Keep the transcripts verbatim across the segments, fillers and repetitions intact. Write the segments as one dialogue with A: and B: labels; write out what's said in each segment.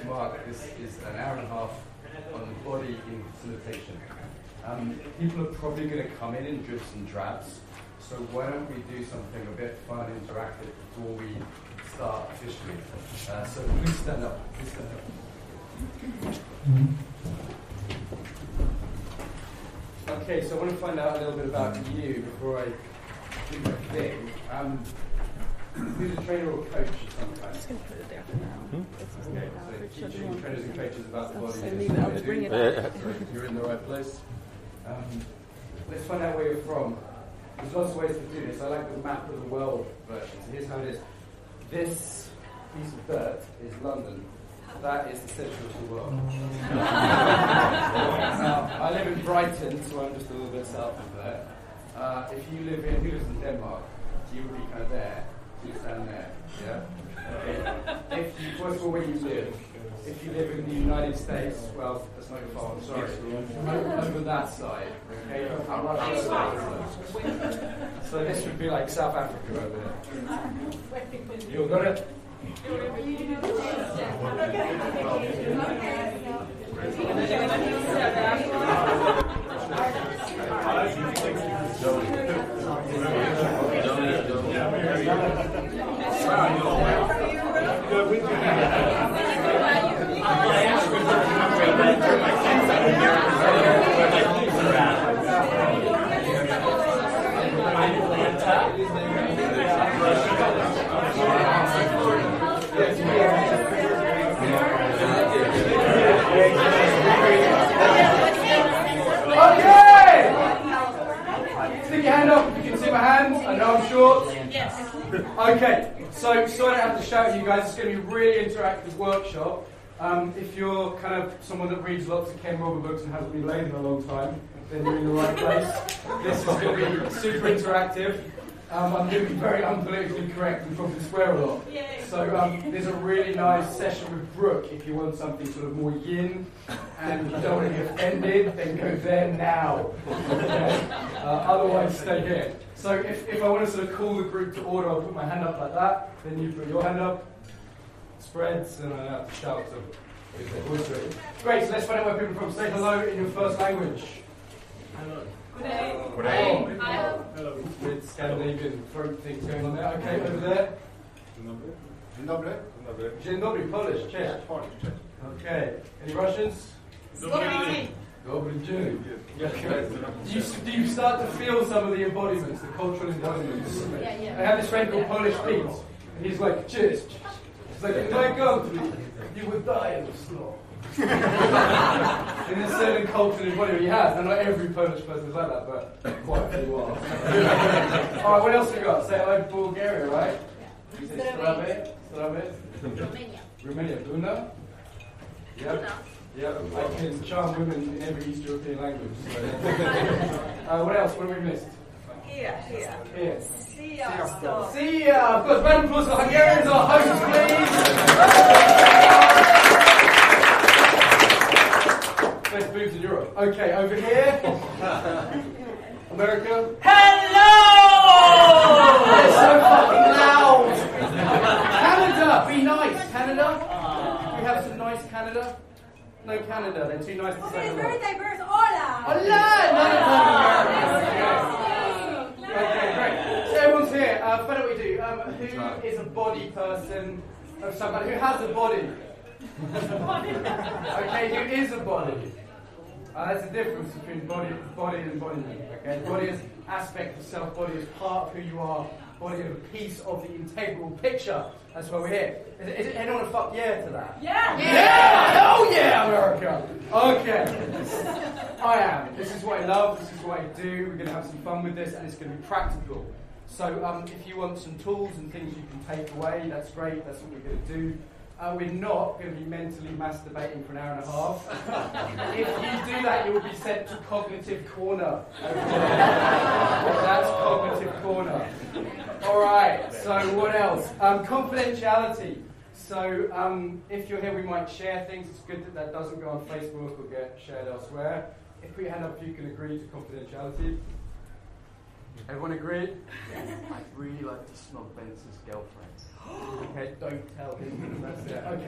A: Mark. This is an hour and a half on the body in facilitation. Um, people are probably going to come in in dribs and drabs, so why don't we do something a bit fun and interactive before we start officially? Uh, so please stand up. Please stand up. Okay, so I want to find out a little bit about you before I do my thing. Um, who's a trainer or coach of some kind?
B: I'm just going to put it there for now.
A: Hmm? Okay, so teaching trainers and coaches about the body.
B: So leave it. I'll just bring it up.
A: You're in the right place. Um, let's find out where you're from. There's lots of ways to do this. I like the map of the world version. So here's how it is. This piece of dirt is London. That is the centre of the world. Now, I live in Brighton, so I'm just a little bit south of there. Uh, if you live in, who lives in Denmark? You would be kind of there. You stand there. Yeah? Okay. If you, first of all, where you live. If you live in the United States, well, that's not your fault, I'm sorry. Over, over that side. Okay? I'll rush this side. So this would be like South Africa over there. You got it? Stick your hand up if you can see my hands. I know I'm short. Yes. Okay, so sorry I have to shout at you guys. It's going to be a really interactive workshop. Um, if you're kind of someone that reads lots of Ken Robert books and hasn't been laid in a long time, then you're in the right place. This is going to be super interactive. Um, I'm going to be very unpolitically correct and probably swear a lot. So um, there's a really nice session with Brooke if you want something sort of more yin and you don't want to be offended, then go there now. Okay? Uh, otherwise, stay here. So if, if I want to sort of call the group to order, I'll put my hand up like that, then you put your hand up, spreads, and I have to shout to Great, so let's find out where people are from. Say hello in your first language. Hello.
C: Good day.
A: Good day.
C: Hello.
A: Hello. With Scandinavian throat things going on there. Okay, over there.
D: Dzień dobry.
A: Dzień dobry, Polish, Czech. Okay. Any Russians?
C: Dobry.
A: Dobry dzień. Do you, do you start to feel some of the embodiments, the cultural embodiments?
C: Yeah, yeah.
A: I have this friend called Polish Pete, and he's like, cheers. He's like, in my country, you would die in the snow. In a certain cultural embodiment he has, and not every Polish person is like that, but quite a few are. Alright, what else we got? Say hello to Bulgaria, right? You say Strave, Strave.
C: Romania.
A: Romania, Buna? Yep. Yep, I can charm women in every East European language. So. uh, what else? What have we missed?
C: Here, here.
A: Here.
C: Sia.
A: Sia! Of course, round of applause for Hungarians, our hosts, please! Best boobs in Europe. Okay, over here. America.
C: Hello!
A: They're so fucking loud! Canada! Be nice, Canada. We have some nice Canada. No Canada, they're too nice to say hello.
C: Very diverse. Hola!
A: Hola! No, okay, great. So everyone's here. Uh, what do we do? Um, who is a body person of somebody? Who has a body? Okay, who is a body? Uh, that's the difference between body, body and embodiment. Okay, body is aspect of self. Body is part of who you are. Body is a piece of the integral picture. That's why we're here. Is, it, is it anyone a fuck yeah to that?
C: Yeah!
A: Yeah! Hell yeah, America! Okay. I am. This is what I love. This is what I do. We're going to have some fun with this, and it's going to be practical. So um, if you want some tools and things you can take away, that's great. That's what we're going to do. Uh, we're not going to be mentally masturbating for an hour and a half. If you do that, you will be sent to Cognitive Corner. That's Cognitive Corner. All right, so what else? Um, confidentiality. So um, if you're here, we might share things. It's good that that doesn't go on Facebook or get shared elsewhere. If put your hand up if you can agree to confidentiality. Everyone agree? I'd really like to snog Benson's girlfriend. Okay, don't tell him. That's it. Okay.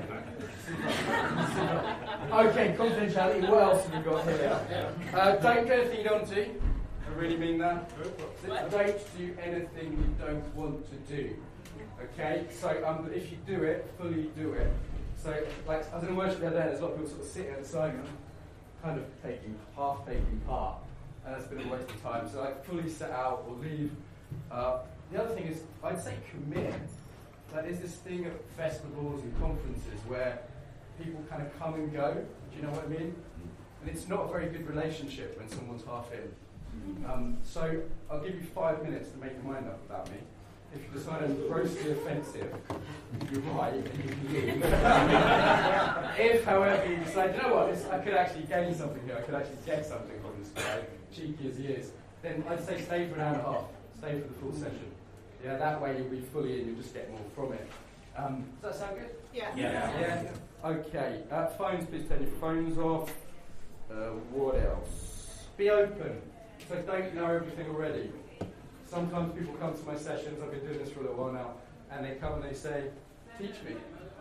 A: Okay, confidentiality. What else have we got here? Uh, don't do anything you don't want to. I really mean that. Don't do anything you don't want to do. Okay, so um, if you do it, fully do it. So, like, I was in a workshop the other day, there's a lot of people sort of sitting at the side, kind of taking, half taking part, and that's been a waste of time. So, like, fully set out or leave. Uh, the other thing is, I'd say commit. Like, there's this thing at festivals and conferences where people kind of come and go. Do you know what I mean? And it's not a very good relationship when someone's half in. Um, so, I'll give you five minutes to make your mind up about me. If you decide I'm grossly offensive, you're right, and you can leave. If, however, you decide, you know what, this, I could actually gain something here, I could actually get something from this guy, cheeky as he is, then I'd say stay for an hour and a half, stay for the full session. Yeah, that way you'll be fully in, you'll just get more from it. Um, does that sound good?
C: Yeah.
A: Yeah. yeah. Okay, uh, phones, please turn your phones off. Uh, what else? Be open. So don't know everything already. Sometimes people come to my sessions, I've been doing this for a little while now, and they come and they say, teach me.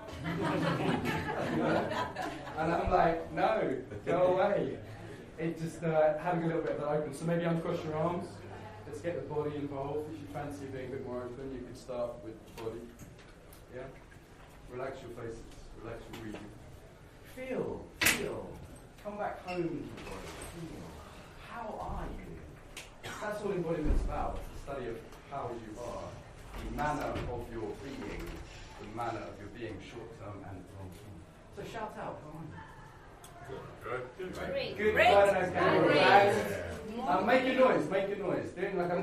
A: And I'm like, no, go away. It just, uh, having a little bit of that open. So maybe uncross your arms. Let's get the body involved. If you fancy being a bit more open, you could start with the body. Yeah? Relax your faces. Relax your breathing. Feel, feel. Come back home to the body. Feel. How are you? That's all embodiment's about. Study of how you are, the manner of your being, the manner of your being, short term and long term. So shout out, come on.
D: Good. Good. Good.
C: Great.
A: Good.
C: Great.
A: Okay.
C: Great.
A: Right. Uh, make a noise. Make a noise. Doing like a.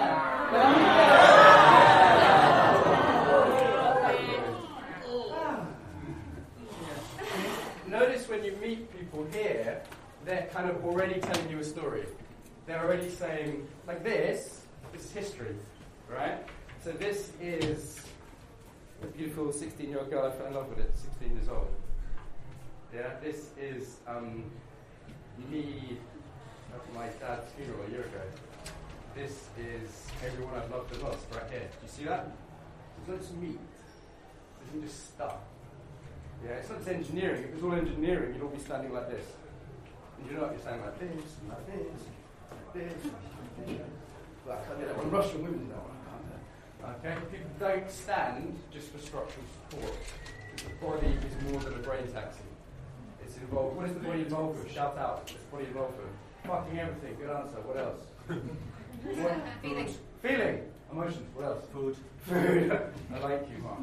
A: Notice when you meet people here, they're kind of already telling you a story. They're already saying, like this, this is history, right? So this is a beautiful sixteen-year-old girl. I fell in love with it, sixteen years old. Yeah, this is um, me at my dad's funeral a year ago. This is everyone I've loved and lost right here. Do you see that? It's not just meat. It isn't just stuff. Yeah, it's not just engineering. If it was all engineering, you'd all be standing like this. And you know what? You're standing like this, and like this. This, well, I can't do that one. Russian women do that one. I can't do that. Okay, people don't stand just for structural support. The body is more than a brain taxi. It's involved. What is the body involved with? Shout out. What's the body involved with? Fucking everything. Good answer. What else? What?
C: Feeling.
A: Feeling. Emotions. What else?
D: Food.
A: Food. I like you, Mark.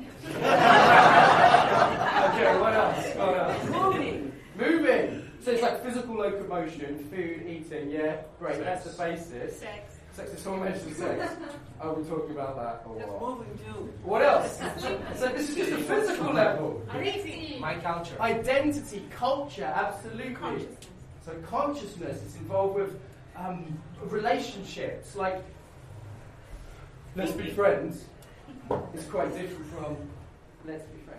A: Okay. What else? What else?
C: Moving.
A: Moving. So it's like physical locomotion, food, eating, yeah? Great,
D: Sex.
A: That's the basis.
C: Sex.
A: Sex, is someone mentioned sex. Are we talking about that or
E: That's
A: what?
E: moving too.
A: What else? So this is just a physical level.
C: Breathing.
E: My culture.
A: Identity, culture, absolutely.
C: Consciousness.
A: So consciousness is involved with um, relationships, like let's be friends. It's quite different from let's be friends.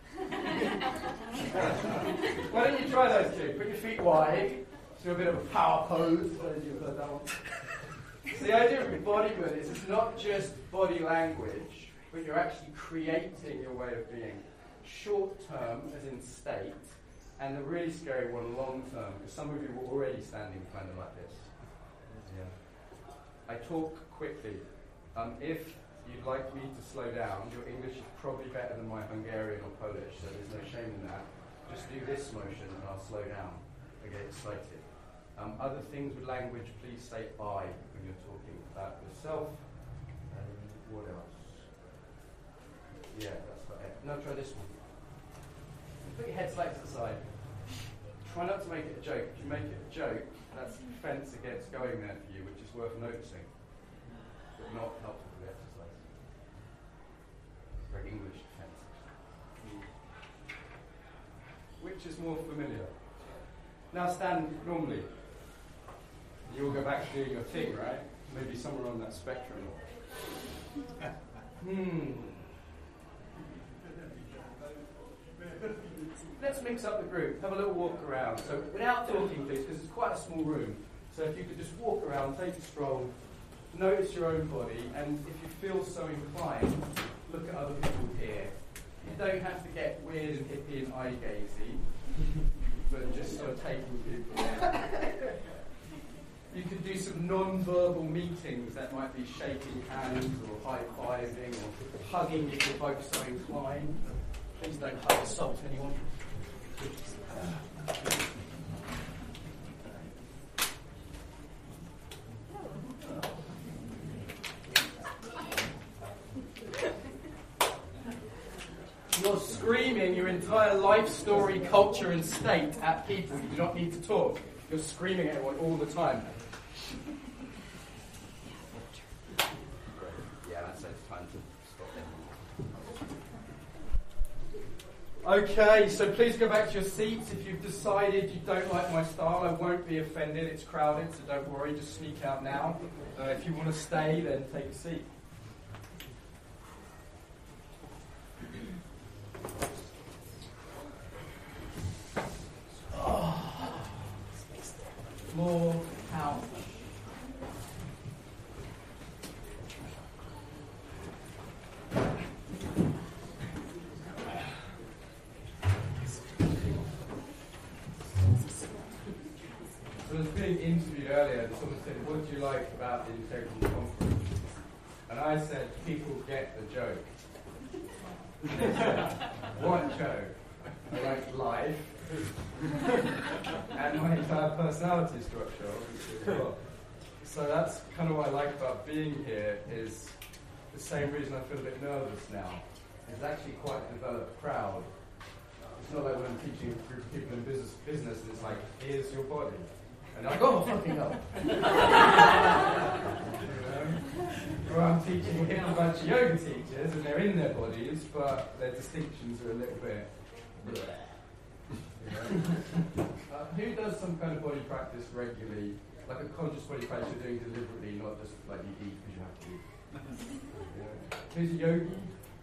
A: Why don't you try those two? Put your feet wide, do a bit of a power pose. You've heard that one. So the idea of embodiment is it's not just body language, but you're actually creating your way of being. Short term, as in state, and the really scary one, long term, because some of you were already standing kind of like this. Yeah. I talk quickly. Um, if you'd like me to slow down, your English is probably better than my Hungarian or Polish, so there's no shame in that. Just do this motion and I'll slow down. I get excited. Um, other things with language, please say I when you're talking about yourself. And what else? Yeah, that's about it. No, try this one. Put your head slightly to the side. Try not to make it a joke. If you make it a joke, that's defense against going there for you, which is worth noticing, but not helpful for the exercise. Very English defense. Which is more familiar? Now stand normally. You'll go back to doing your thing, right? Maybe somewhere on that spectrum. Hmm. Let's mix up the group. Have a little walk around. So without talking, please, because it's quite a small room. So if you could just walk around, take a stroll, notice your own body, and if you feel so inclined, look at other people here. You don't have to get weird and hippie and eye-gazy, but just sort of taking people in. You could do some non-verbal meetings that might be shaking hands or high-fiving or hugging if you're both so inclined. Please don't hug assault anyone. You're screaming your entire life story, culture and state at people. You do not need to talk. You're screaming at everyone all the time. Yeah, that's it's time to stop them. Okay, so please go back to your seats. If you've decided you don't like my style, I won't be offended. It's crowded, so don't worry. Just sneak out now. Uh, if you want to stay, then take a seat. More couch. So I was being interviewed earlier, someone said, what do you like about the Integrity Conference? And I said, people get the joke. What joke? I like life. And my entire personality structure, obviously, as well. So that's kind of what I like about being here, is the same reason I feel a bit nervous now. It's actually quite a developed crowd. It's not like when I'm teaching a group of people in business, business and it's like, here's your body. And they're like, oh, fucking hell. You know? Or I'm teaching a bunch of yoga teachers and they're in their bodies, but their distinctions are a little bit... bleh. uh, who does some kind of body practice regularly, like a conscious body practice you're doing deliberately, not just like you eat because you have to eat? Yeah. Who's a yogi?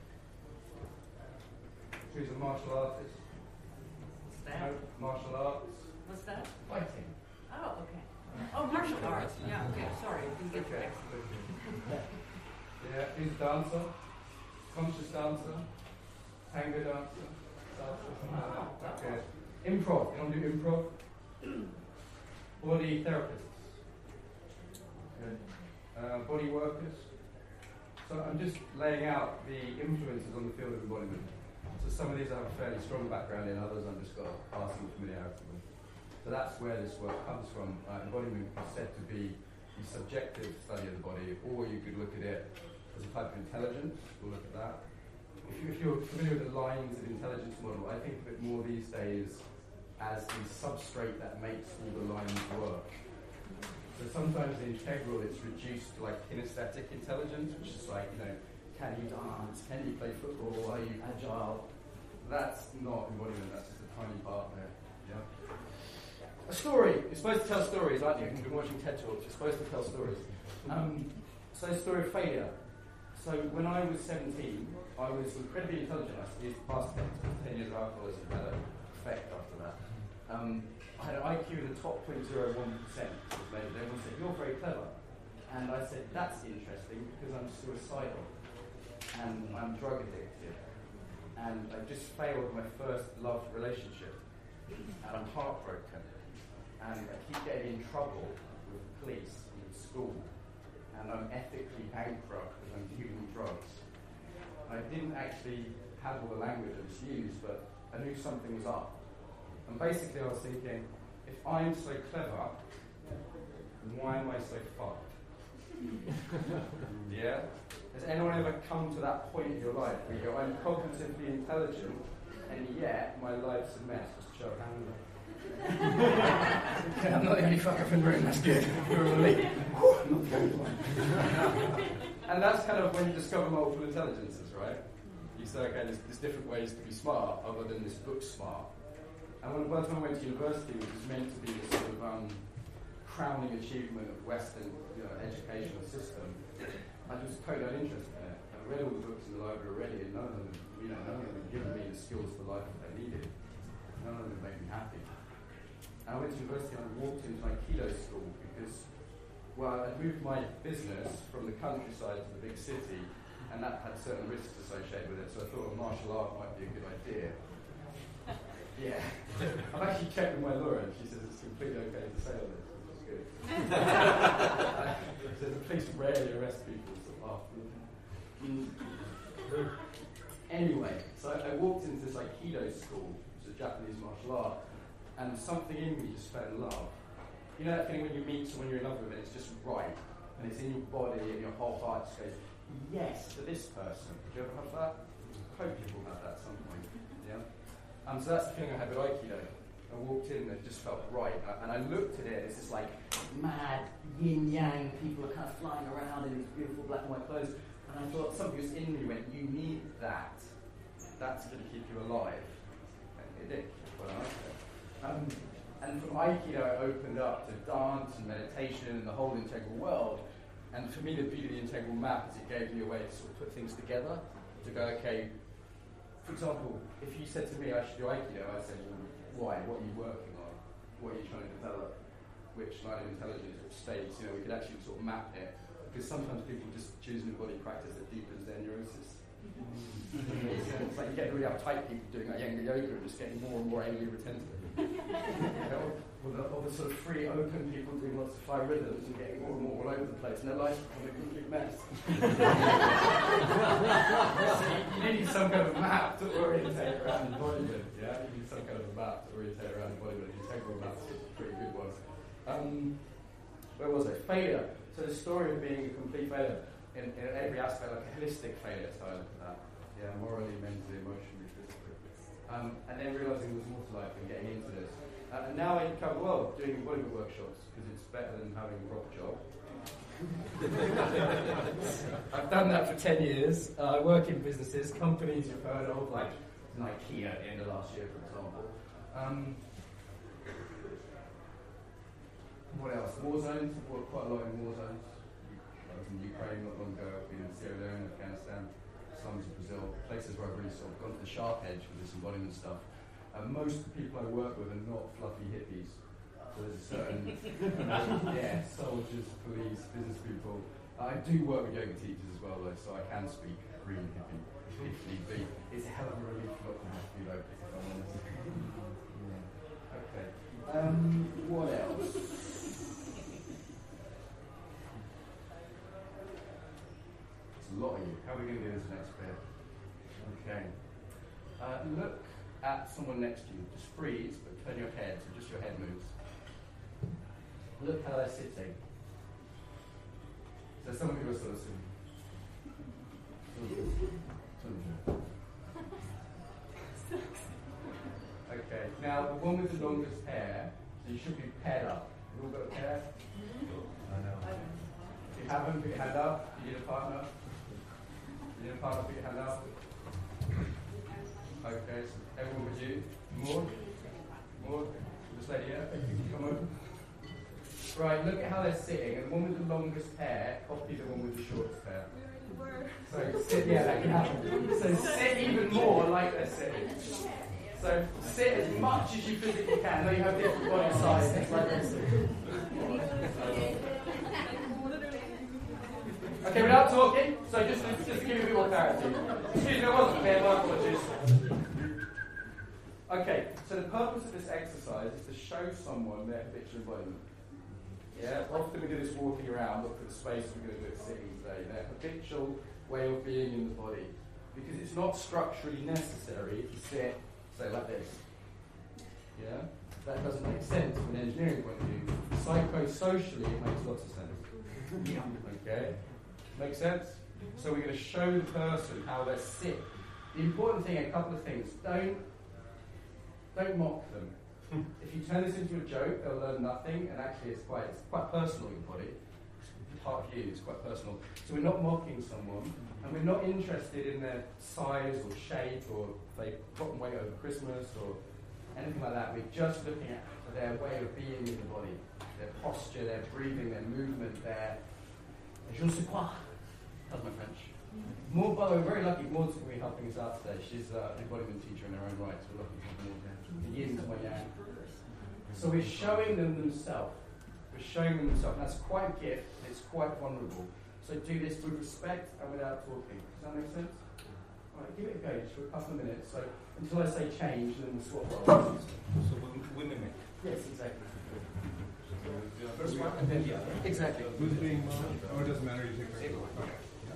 A: Who's a martial artist?
E: What's that?
A: No, martial arts?
E: What's that?
A: Fighting.
E: Oh, okay. Oh, martial arts. Yeah, okay. Sorry, I didn't get
A: Okay.
E: that.
A: Yeah, who's a dancer? Conscious dancer? Tango dancer? Salsa? Okay. Improv. You want to do improv? Body therapists. Good. Uh, body workers. So I'm just laying out the influences on the field of embodiment. So some of these I have a fairly strong background in, others I've just got a passing familiarity with. So that's where this work comes from. Uh, embodiment is said to be the subjective study of the body, or you could look at it as a type of intelligence. We'll look at that. If, you, if you're familiar with the lines of intelligence model, I think of it more these days as the substrate that makes all the lines work. So sometimes in integral it's reduced to like kinesthetic intelligence, which is like, you know, can you dance, can you play football, are you agile? That's not embodiment, that's just a tiny part there. Yeah. A story. You're supposed to tell stories, aren't you? You've been watching TED Talks, you're supposed to tell stories. Um, so a story of failure. So when I was seventeen, I was incredibly intelligent. I studied past ten years of alcohol as a better effect after that. Um, I had an I Q in the top zero point zero one percent. Everyone said, you're very clever. And I said, that's interesting because I'm suicidal. And I'm drug addicted. And I just failed my first love relationship. And I'm heartbroken. And I keep getting in trouble with the police in school. And I'm ethically bankrupt because I'm dealing drugs. I didn't actually have all the language I just used, but I knew something was up. And basically I was thinking, if I'm so clever, why am I so fucked? Yeah? Has anyone ever come to that point in your life where you go, I'm cognitively intelligent, and yet my life's a mess? Just show a hand. Okay, I'm not the only fucker in the room, that's good. You're a relief. I'm not the only one. And that's kind of when you discover multiple intelligences, right? You say, okay, there's, there's different ways to be smart other than this book smart. And when, by the time I went to university, which was meant to be this sort of um, crowning achievement of Western you know, educational system, I was totally uninterested in it. I read all the books in the library already, and none of them, you know, none of them had given me the skills for life that I needed. None of them made me happy. And I went to university and I walked into Aikido school because, well, I'd moved my business from the countryside to the big city, and that had certain risks associated with it, so I thought a martial art might be a good idea. Yeah. I've actually checked with my lawyer, and she says it's completely okay to say all this, which is good. uh, so the police rarely arrest people sort of after. Anyway, so I walked into this Aikido school, which is a Japanese martial art, and something in me just fell in love. You know that feeling when you meet someone you're in love with and it's just right, and it's in your body and your whole heart just goes, yes, to this person. Do you ever have that? I hope people have that at some point. Yeah? Um, so that's the feeling I had with Aikido. I walked in and it just felt right. And I looked at it, it's this like mad yin-yang, people are kind of flying around in these beautiful black and white clothes. And I thought something was in me went, you need that. That's going to keep you alive. And it did. Well, I liked it. Um, and from Aikido, I opened up to dance and meditation and the whole integral world. And for me, the beauty of the integral map is it gave me a way to sort of put things together. To go, okay, for example, if you said to me I should do Aikido, I'd say, well, why? What are you working on? What are you trying to develop? Which line of intelligence, which states? You know, we could actually sort of map it. Because sometimes people just choose new body practice that deepens their neurosis. It's like you get really uptight people doing like Yenga yoga and just getting more and more angry retentive. You know, or, the, or the sort of free, open people doing lots of five rhythms and getting more and more all over the place, and their life's becoming a complete mess. So you, you need some kind of map to orientate around embodiment. Yeah, you need some kind of a map to orientate around embodiment. The integral map's a pretty good one. Um, where was I? Failure. So the story of being a complete failure in, in every aspect, like a holistic failure, so I look at that. Yeah, morally, mentally, emotionally, physically. Um, and then realising there was more to life and getting into this. Uh, and now I cover the world doing embodiment workshops because it's better than having a proper job. I've done that for ten years. Uh, I work in businesses, companies you've heard of, like IKEA at the end of last year, for example. Um, What else? War zones. I've worked quite a lot in war zones. I was in Ukraine not long ago. I've been in Sierra Leone, Afghanistan, slums of Brazil, places where I've really sort of gone to the sharp edge with this embodiment stuff. Uh, most of the people I work with are not fluffy hippies. So there's a certain, uh, yeah, soldiers, police, business people. Uh, I do work with yoga teachers as well, though, so I can speak green hippie if need be. It's a hell of a relief not to have to be local, if I'm honest. Yeah. Okay. Um, what else? A lot of you. How are we going to do this next bit? Okay. Uh, look at someone next to you. Just freeze, but turn your head, so just your head moves. Look how they're sitting. So some people are sort of sitting. Okay. Now the one with the longest hair, so you should be paired up. You all got a pair? I know. If you haven't, put your hand up. You need a partner. You need a partner, put your hand up. Okay, so everyone with you. More? More? This lady here? Come on. Right, look at how they're sitting. And the one with the longest hair, copy the one with the shortest hair. So sit, yeah, that can happen. So sit even more like they're sitting. So sit as much as you physically can. Now you have different body sizes like this. Okay, without talking, so just, just to give you a bit more clarity. Excuse me, I wasn't clear, my apologies. Okay, so the purpose of this exercise is to show someone their habitual embodiment. Yeah, often we do this walking around, but for the space we're going to do it sitting today. Their habitual way of being in the body. Because it's not structurally necessary to sit, say, like this. Yeah? That doesn't make sense from an engineering point of view. Psychosocially, it makes lots of sense. Okay? Make sense? So we're going to show the person how they sit. The important thing, a couple of things. Don't, don't mock them. If you turn this into a joke, they'll learn nothing, and actually it's quite, it's quite personal, your body. It's part of you, it's quite personal. So we're not mocking someone, and we're not interested in their size or shape, or if they've gotten weight over Christmas, or anything like that. We're just looking at their way of being in the body, their posture, their breathing, their movement, their je ne sais quoi. That's my French. Maud, by the way, we're very lucky. Maud's going to be helping us out today. She's uh, an embodiment teacher in her own right, so we're lucky to have Maud there. The yin to my yang. So we're showing them themselves. We're showing them themselves. That's quite a gift. It's quite vulnerable. So do this with respect and without talking. Does that make sense? All right, give it a go just for a couple of minutes. So until I say change, then we'll swap roles.
D: So we, we mimic.
A: Yes, exactly.
D: So,
A: First one and then the other. Exactly.
D: who's being modeled? Oh, it doesn't matter. You take it. Okay.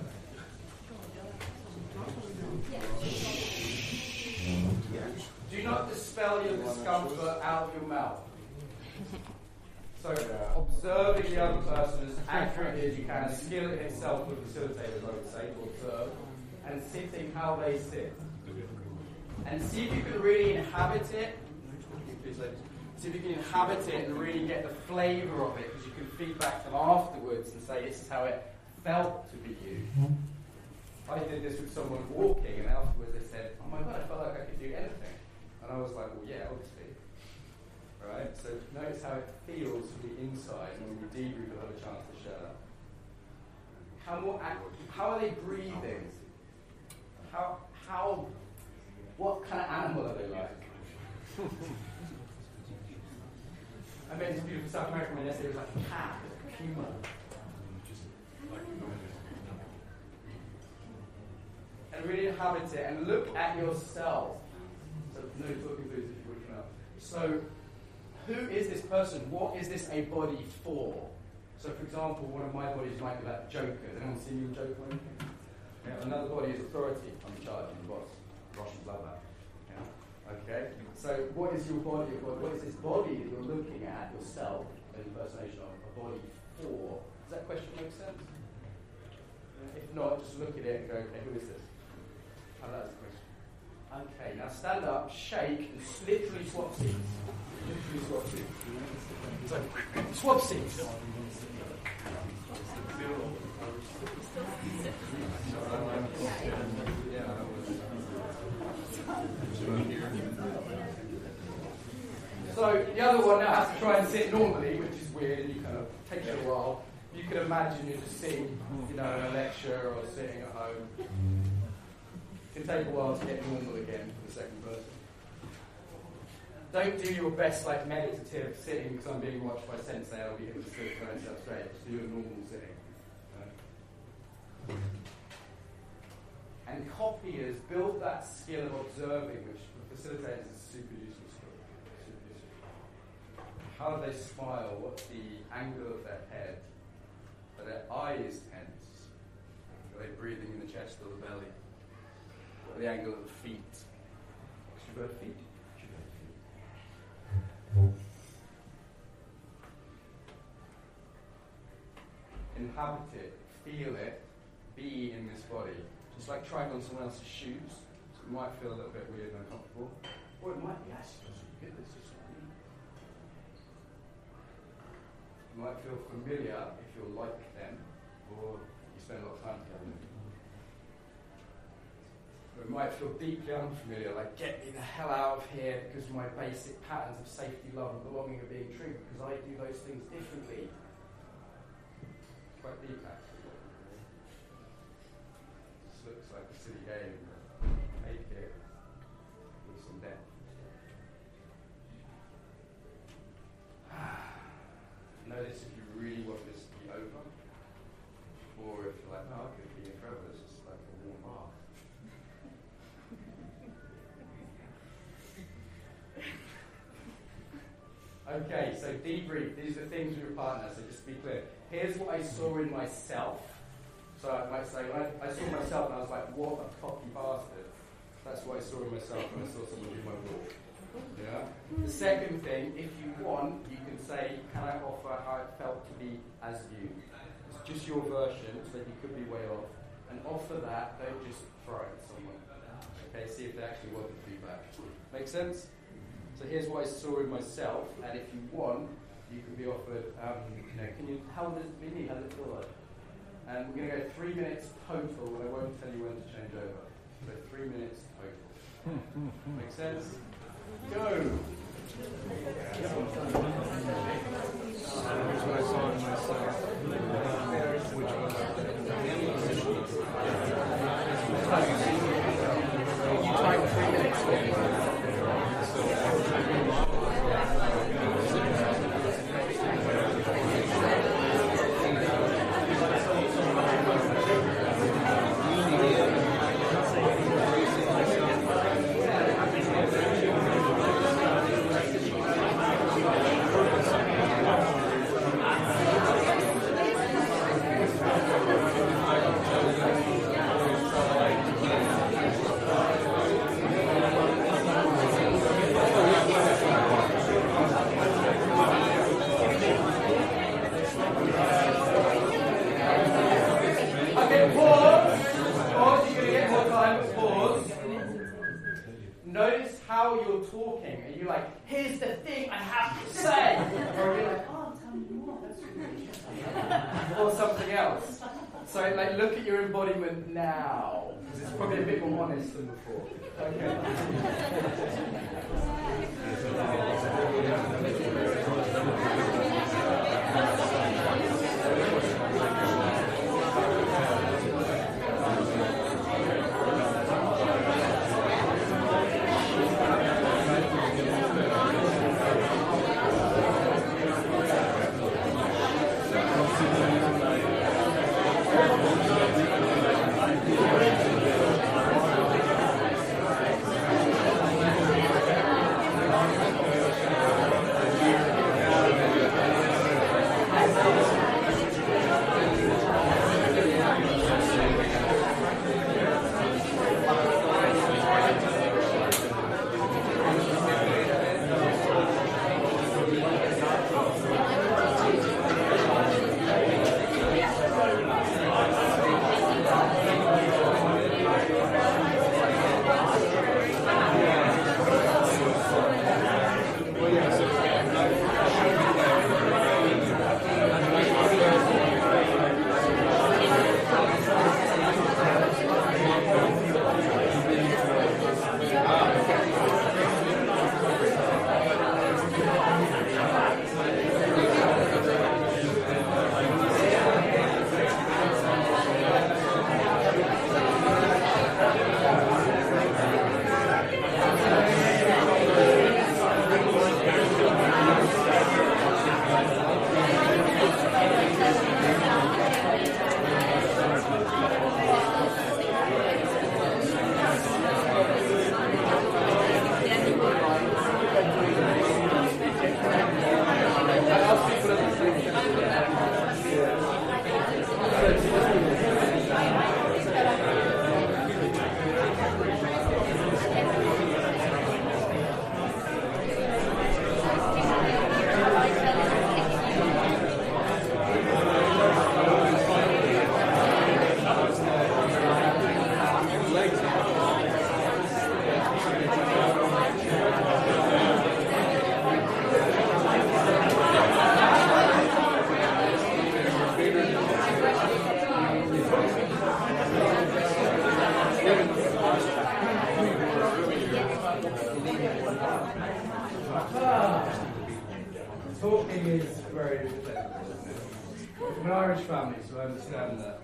A: Do not dispel your discomfort out of your mouth. So, observing the other person as accurately as you can, a skill in itself for facilitators, I would say, to observe, and sitting how they sit. And see if you can really inhabit it. See if you can inhabit it and really get the flavour of it, because you can feed back to them afterwards and say, this is how it felt to be you. I did this with someone walking, and afterwards they said, oh my God, I felt like I could do anything. And I was like, well, yeah, obviously. Right? So notice how it feels from the inside, and when you debrief, you'll have a chance to share that. How more act- how are they breathing? How how what kind of animal are they like? I met this beautiful South American man yesterday. It was like a cat, a puma. And really inhabit it and look at yourself. So no talking boots if you're waking up. So who is this person? What is this a body for? So for example, one of my bodies might be like Joker. Has anyone seen you in Joker or anything? Yeah. Another body is authority. I'm in charge, I'm the boss. Russians love that. Yeah. Okay. So what is your body? What is this body that you're looking at yourself, an impersonation of a body for? Does that question make sense? If not, just look at it and go, okay, who is this? Oh, that's the question. Okay, now stand up, shake, and literally swap seats. Literally swap seats. So, swap seats. So the other one now has to try and sit normally, which is weird, and you kind of takes you a while. You can imagine you're just sitting, you know, in a lecture or sitting at home. It can take a while to get normal again for the second person. Don't do your best like meditative sitting because I'm being watched by sensei. I'll be able to sit by myself straight. Just do your normal sitting. Right? And copiers build that skill of observing, which for facilitators is a super useful skill. Super useful. How do they smile? What's the angle of their head? Are their eyes tense? Are they breathing in the chest or the belly? What are the angle of the feet? Should we go to feet? Should we go to feet? Inhabit it, feel it, be in this body. Just like trying on someone else's shoes. So it might feel a little bit weird and uncomfortable. Or it might be actually good. This is something. You might feel familiar if you're like them, or you spend a lot of time together. Or it might feel deeply unfamiliar, like get me the hell out of here because my basic patterns of safety, love, and belonging are being triggered because I do those things differently. Quite deep, actually. This looks like a silly game. Make it with some depth. Notice if you really want this to be over, or if you're like, no, I could be in forever, it's just like a warm bath. Okay, so debrief. These are things with your partner, so just be clear. Here's what I saw in myself. So I might say, when I, I saw myself and I was like, what a cocky bastard. That's what I saw in myself when I saw someone do my walk. Yeah. The second thing, if you want, you can say, can I offer how it felt to be as you? It's just your version, so you could be way off. And offer that, don't just throw it at someone. Okay, see if they actually want the feedback. Make sense? So here's what I saw in myself, and if you want, you can be offered, um, you know, can you, how does it be? How does it feel like? And we're going to go three minutes total, and I won't tell you when to change over. So three minutes total. Make sense? Go!
D: Here's what I saw in myself. Which one?
A: You try three minutes. how you're talking. Are you like, here's the thing I have to say? Or are you like, oh, tell me more. That's really interesting. Or something else. So like, look at your embodiment now. Because it's probably a bit more honest than before. Okay. Talking is very difficult. I'm an Irish family, so I understand that.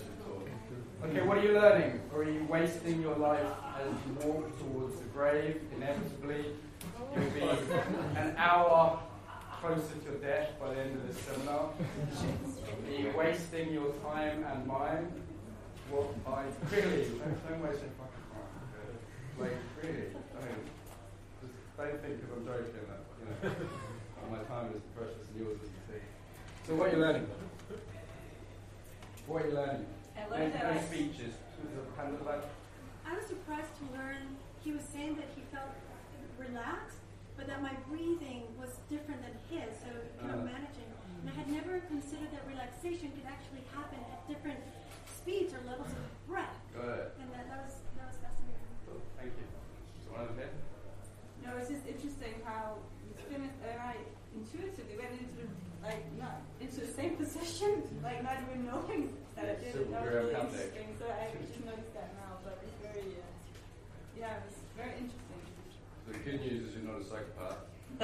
A: Okay, what are you learning? Or are you wasting your life as you walk towards the grave? Inevitably, you'll be an hour closer to death by the end of this seminar. Are you wasting your time and mine? What I really don't, don't waste your fucking time. Like really, don't. Just don't think because I'm joking that you know my time is precious and yours is the thing. So what are you learning? What are you learning?
C: I learned
A: no,
C: that
A: no
C: I,
A: speeches.
F: I was surprised to learn he was saying that he felt relaxed, but that my breathing was different than his, so kind of
A: Uh-huh.
F: managing. And I had never considered that relaxation could actually happen at different speeds or levels of breath.
A: Got it.
F: And that, that was that was fascinating.
A: Cool. Thank you. So one of them.
E: No, it's just interesting how Finn and I intuitively went into like not into the same position, like not even knowing that it did.
A: Super
E: That was
A: very
E: really
A: empathic.
E: interesting. So I just noticed that now, but it's very, uh, yeah, it's very interesting.
A: So the good news is you're not a psychopath.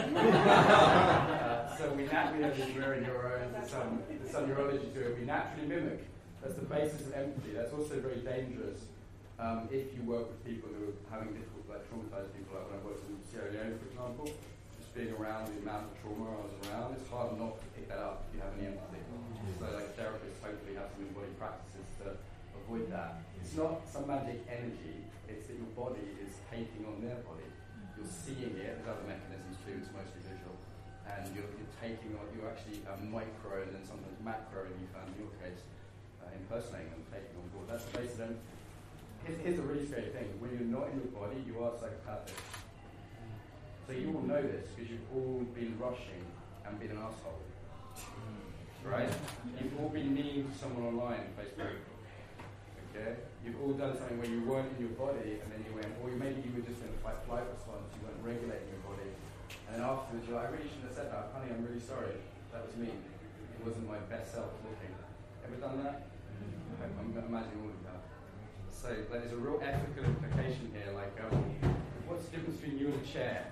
A: uh, so we naturally have this mirror neurons, there's some, there's some neurology to it, we naturally mimic. That's the basis of empathy. That's also very dangerous um, if you work with people who are having difficult, like traumatized people, like when I worked in Sierra Leone, for example. Just being around the amount of trauma I was around, it's hard not to pick that up if you have any empathy. So like therapists hopefully have some embodied practices to avoid that. It's not some magic energy, it's that your body is taking on their body. You're seeing it, there's other mechanisms too, it's mostly visual. And you're, you're taking on, you're actually a micro and then sometimes macro, and you found in your case, uh, impersonating them, taking on board. That's the basis of empathy. Here's, here's a really scary thing. When you're not in your body, you are psychopathic. So you all know this because you've all been rushing and been an asshole. Right? You've all been mean to someone online on Facebook. Okay? Okay? You've all done something where you weren't in your body and then you went, or maybe you were just in a fight flight response, you weren't regulating your body. And then afterwards you're like, I really shouldn't have said that. Honey, I'm really sorry. That was me. It wasn't my best self talking. Ever done that? I'm, I'm imagining all of that. So like, there's a real ethical implication here, like um, what's the difference between you and a chair?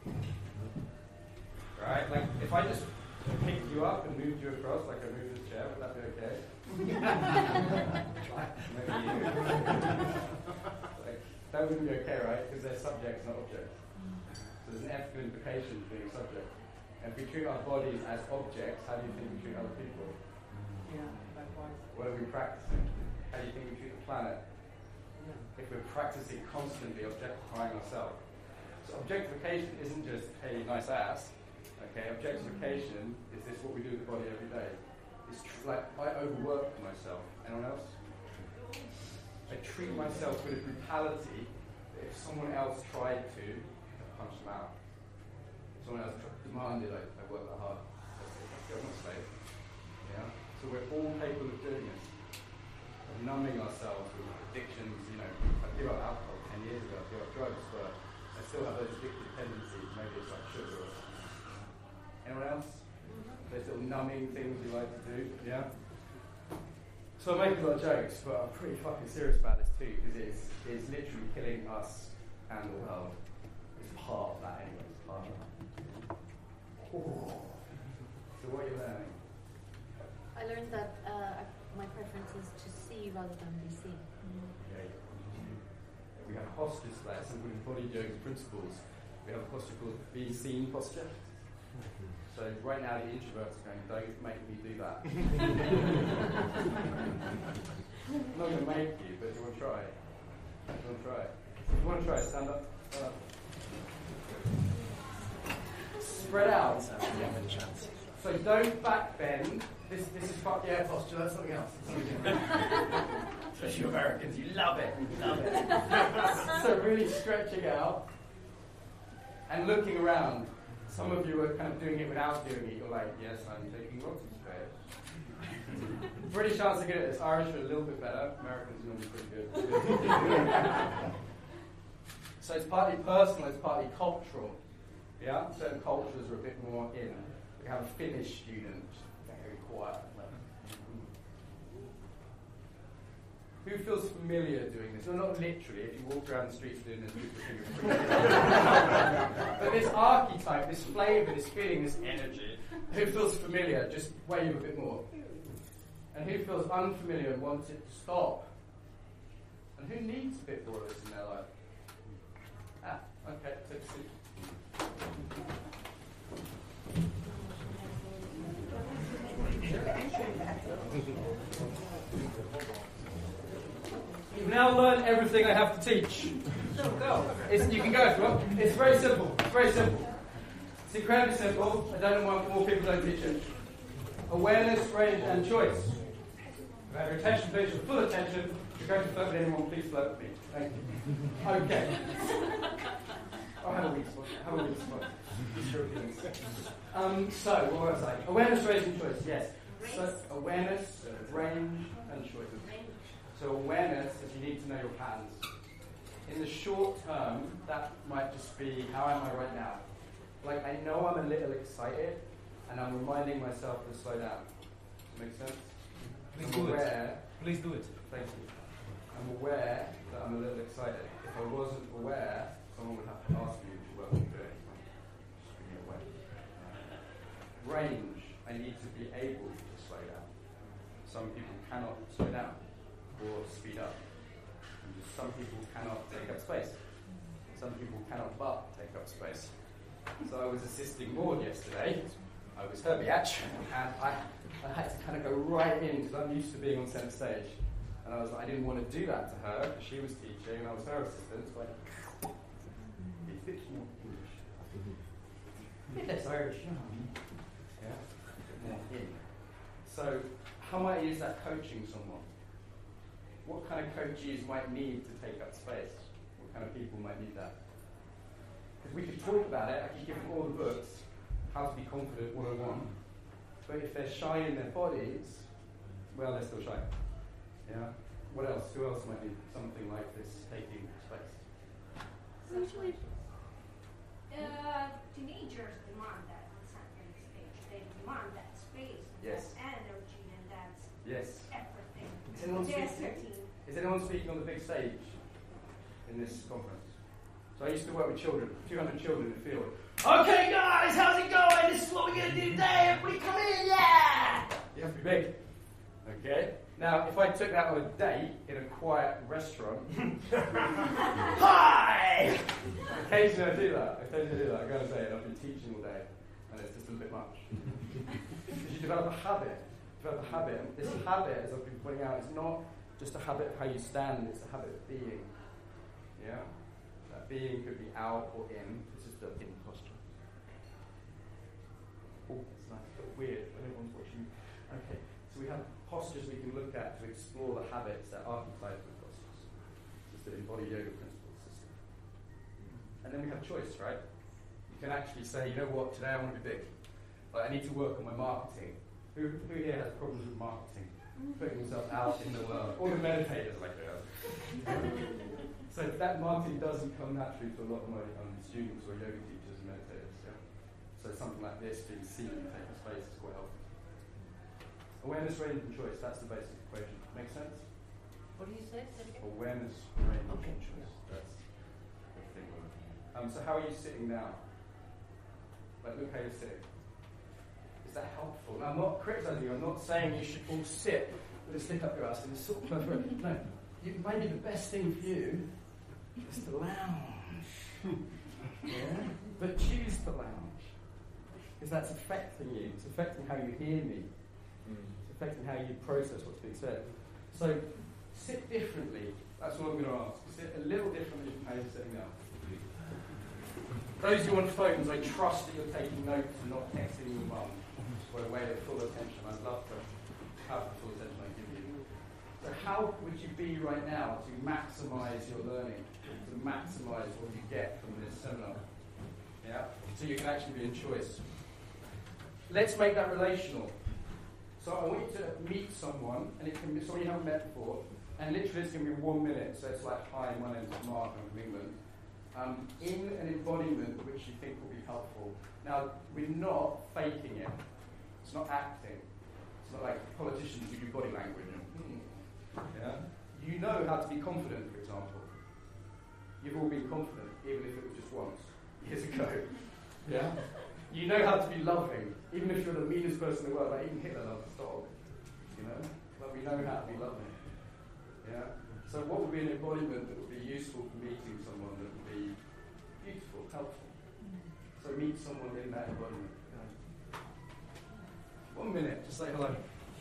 A: Right? Like if I just picked you up and moved you across like I moved the chair, would that be okay? Maybe you. Like, that wouldn't be okay, right? Because they're subjects, not objects. So there's an ethical implication to being a subject. And if we treat our bodies as objects, how do you think we treat other people?
B: Yeah, likewise.
A: What are we practicing? How do you think we treat the planet? If we're practicing constantly objectifying ourselves. So objectification isn't just, hey, nice ass. Okay, objectification is this what we do with the body every day. It's tr- like I overwork myself. Anyone else? I treat myself with a brutality that if someone else tried to, I'd punch them out. If someone else demanded I, I work that hard. I'm not safe. Yeah? So we're all capable of doing this. Of numbing ourselves with addictions, you know. I gave up alcohol ten years ago, I gave up drugs, but I still have those addictive tendencies. Maybe it's like sugar or something. Anyone else? Those little numbing things you like to do, yeah? So I make a lot of jokes, but I'm pretty fucking serious about this too, because it's, it's literally killing us and the world. It's part of that anyway, it's part of that. Ooh. So what are you learning?
G: I learned that uh, my preference is to see rather than be seen.
A: Okay. We have a posture lesson with body yoga principles. We have a posture called be seen posture. So right now the introverts are going, don't make me do that. I'm not going to make you, but do you want to try? Do you want to try? If you want to try, stand up. Stand up. Spread out. So don't back bend. This this is fuck yeah posture, that's something else. Especially you Americans, you love it. You love it. So really stretching out and looking around. Some of you are kind of doing it without doing it. You're like, yes, I'm taking lots of space. British aren't so good at this. Irish are a little bit better. Americans are normally pretty good. So it's partly personal, it's partly cultural. Yeah? Certain cultures are a bit more in. We have a Finnish student, very quiet. Who feels familiar doing this? Well, not literally. If you walk around the streets doing this, people think it's pretty But this archetype, this flavour, this feeling, this energy, who feels familiar? Just wave a bit more. And who feels unfamiliar and wants it to stop? And who needs a bit more of this in their life? Ah, okay, take a seat. You've now learned everything I have to teach. It's, you can go if you want. It's very simple. It's very simple. It's incredibly simple. I don't know why more people don't teach it. Awareness, range, and choice. If I have your attention, please, your full attention. If you're going to flirt with anyone, please flirt with me. Thank you. Okay. Oh, have a weak spot. Have a weak spot. Um, so, what was I saying? Awareness, range, and choice. Yes. So, awareness, range, and choice. So awareness is you need to know your patterns. In the short term, that might just be, how am I right now? Like, I know I'm a little excited, and I'm reminding myself to slow down. Does that make sense?
D: Please
A: I'm
D: do
A: aware,
D: it. Please do it.
A: Thank you. I'm aware that I'm a little excited. If I wasn't aware, someone would have to ask me which work I'm doing. Just be aware. Range, I need to be able to slow down. Some people cannot slow down or speed up. And just some people cannot take up space. Some people cannot but take up space. So I was assisting Maud yesterday. I was her biatch, and I, I had to kind of go right in because I'm used to being on centre stage. And I was like, I didn't want to do that to her because she was teaching and I was her assistant. So I be a bit more English. A bit less Irish, you know what I mean? Yeah, a bit more in. So how might I use that coaching someone? What kind of coaches might need to take up space? What kind of people might need that? Because we could talk about it, I could give them all the books, How to Be Confident one oh one. But if they're shy in their bodies, well, they're still shy. Yeah? What else? Who else might need something like this taking space?
F: Usually,
C: Uh, teenagers demand that on certain stage. They demand that space, and
A: Yes.
C: that energy, and that
A: Yes.
C: everything.
A: Is anyone
C: They're
A: speaking?
C: thirteen.
A: Is anyone speaking on the big stage in this conference? So I used to work with children, two hundred children in the field. Okay, guys, how's it going? This is what we're going to do today. Everybody come in, yeah! You have to be big. Okay? Now, if I took that on a date in a quiet restaurant, hi! Occasionally I do that. Occasionally I do that. I go on a date and I've been teaching all day, and it's just a bit much. Because you develop a habit. Develop a habit. And this habit, as I've been pointing out, is not just a habit of how you stand, it's a habit of being. Yeah? That being could be out or in. This is the in posture. Oh, that's nice. But weird. When everyone's watching. Okay. So we have postures we can look at to explore the habits that archetype with postures. It's the embodied yoga principle system. And then we have choice, right? You can actually say, you know what, today I want to be big. Like, I need to work on my marketing. Who, who here has problems with marketing? Putting themselves out in the world. All the meditators like that. So that marketing doesn't come naturally to a lot of my um, students or yoga teachers and meditators. Yeah? So something like this, being seen and taking space, is quite helpful. Awareness, range, and choice. That's the basic equation. Make sense?
G: What do you say? Say it again.
A: Awareness, range,
G: Okay.
A: and choice. That's the thing we're looking at. Um, so how are you sitting now? Like, look how you're sitting. Is that helpful? Now, I'm not criticizing you. I'm not saying you should all sit with a stick up your ass in a sort of perfect. No. You, maybe the best thing for you is to lounge. Yeah? But choose to lounge. Because that's affecting you. It's affecting how you hear me. It's affecting how you process what's being said. So, sit differently. That's what I'm going to ask. Sit a little differently from how you're sitting now. Those who are on phones, I trust that you're taking notes and not texting your mum for a way of full attention. I'd love to have the full attention I give you. So how would you be right now to maximise your learning, to maximise what you get from this seminar? Yeah? So you can actually be in choice. Let's make that relational. So I want you to meet someone, and it can be someone you haven't met before, and literally it's going to be one minute, so it's like, hi, my name is Mark, I'm from England. Um, in an embodiment which you think will be helpful. Now, we're not faking it. It's not acting. It's not like politicians who do body language. And, yeah? You know how to be confident, for example. You've all been confident, even if it was just once, years ago. Yeah? You know how to be loving, even if you're the meanest person in the world, like even Hitler loved his dog. You know? But we know how to be loving. Yeah? So what would be an embodiment that would be useful for meeting someone that would be beautiful, helpful? So meet someone in that embodiment. Yeah. One minute, just say hello.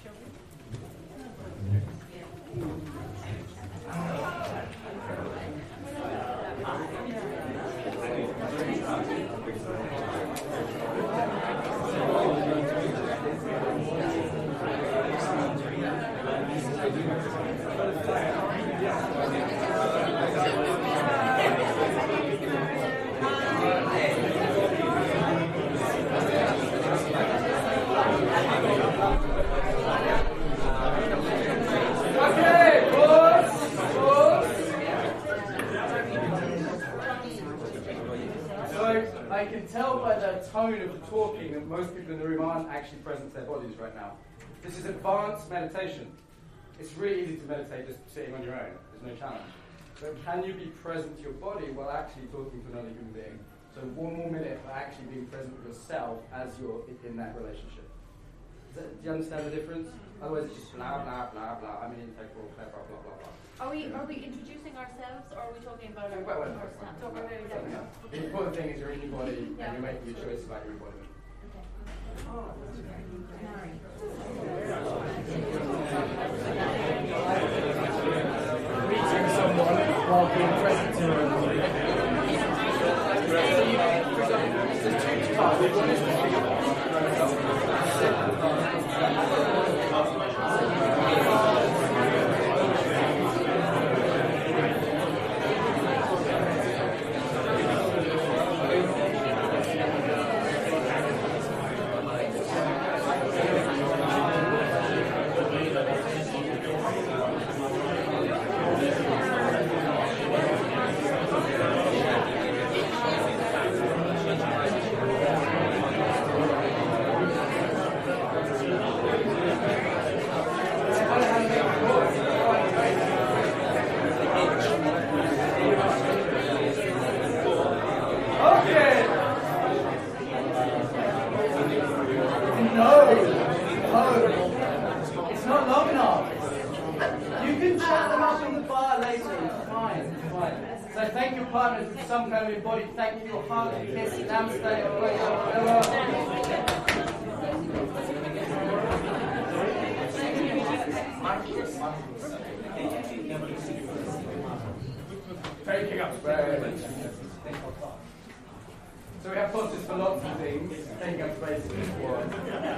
A: I can tell by the tone of the talking that most people in the room aren't actually present to their bodies right now. This is advanced meditation. It's really easy to meditate just sitting on your own. There's no challenge. But can you be present to your body while actually talking to another human being? So one more minute for actually being present with yourself as you're in that relationship. Is that, do you understand the difference? Otherwise it's just blah, blah, blah, blah. I'm an integral, blah, blah, blah, blah, blah.
G: Are we are we introducing ourselves, or are we talking about our
A: Well, well, well,
G: ourselves?
A: well,
G: Talk about
A: well,
G: everything.
A: well, well. The important thing is you're in your body
G: Yeah.
A: and you're making your choice about your body. Meeting someone while being present to them. There's two parts. One is the partners with some kind of embodied thank you or hug, kiss, namaste, or taking up space. So we have posters for lots of things. Taking up space is one.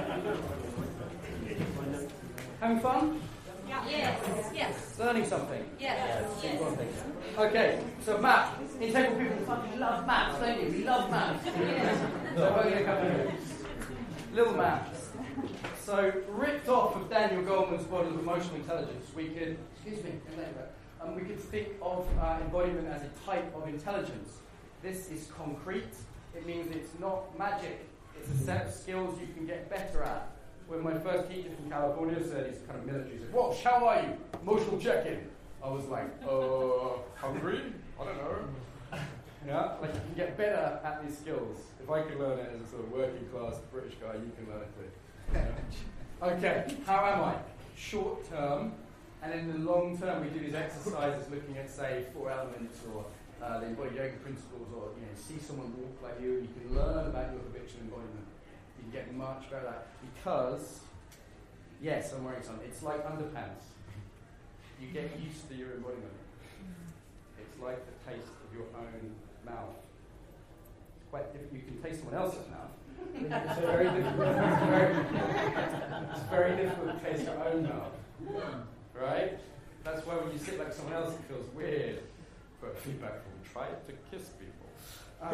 A: Having fun?
G: Yes. Yes.
A: Learning something?
G: Yes. Yes.
A: Okay, so map. Integral people fucking love maps, don't you? We love maps. So I'm going to come here. Little maps. So ripped off of Daniel Goleman's model of emotional intelligence, we could, excuse me, um, we could think of uh, embodiment as a type of intelligence. This is concrete. It means it's not magic. It's a set of skills you can get better at. When my first teacher from California said, he's kind of military, he said, "Walsh, how are you? Emotional check-in." I was like, uh, hungry? I don't know. Yeah, like you can get better at these skills. If I can learn it as a sort of working class British guy, you can learn it too. Yeah. Okay, how am I? Short term, and in the long term, we do these exercises looking at, say, four elements or uh, the embodied yoga principles, or you know, see someone walk like you, and you can learn about your habitual embodiment. You can get much better at that because, yes, I'm wearing something. It's like underpants. You get used to your embodiment. It's like the taste of your own mouth. It's quite different. You can taste someone else's mouth. It's very difficult. It's very, it's very difficult to taste your own mouth, right? That's why when you sit like someone else, it feels weird. But feedback from try to kiss people. Um,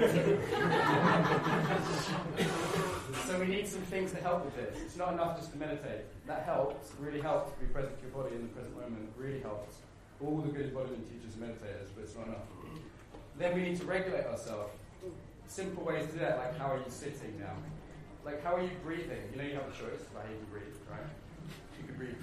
A: so we need some things to help with this. It's not enough just to meditate. That helps, really helps to be present to your body in the present moment. Really helps. All the good embodiment teachers are meditators, but it's not enough. Then we need to regulate ourselves. Simple ways to do that, like how are you sitting now? Like how are you breathing? You know you have a choice about how you can breathe, right? You can breathe.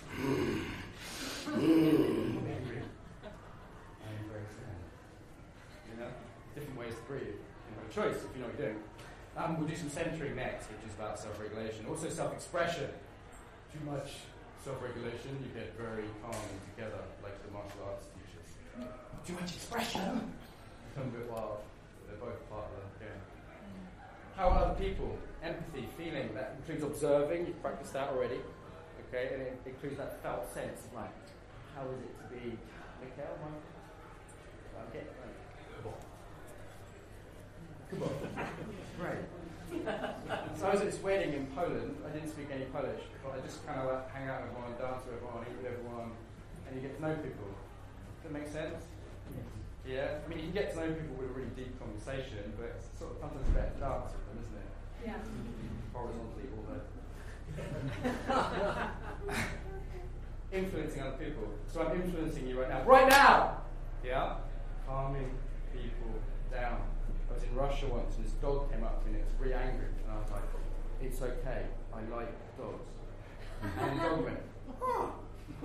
A: I'm very sad. You know? Different ways to breathe. You have a choice if you know what you're doing. Um, we'll do some centering next, which is about self-regulation. Also self-expression. Too much self-regulation, you get very calm and together, like the martial arts teachers. Too much expression, become a bit wild. They're both part of the game. How are other people? Empathy, feeling, that includes observing, you've practiced that already. Okay, and it includes that felt sense of like, how is it to be Mikhail? I'm getting like, come on. Great. So I was at this wedding in Poland. I didn't speak any Polish, but I just kind of like hang out with everyone, dance with everyone, eat with everyone, and you get to know people. Does that make sense? Yeah? I mean, you can get to know people with a really deep conversation, but it's sort of sometimes better to dance with them, isn't it?
F: Yeah.
A: Horizontally all day. Influencing other people. So I'm influencing you right now. Right now! Yeah? Calming people down. I was in Russia once and this dog came up to me and it was really angry. And I was like, it's okay, I like dogs. And the dog went, oh.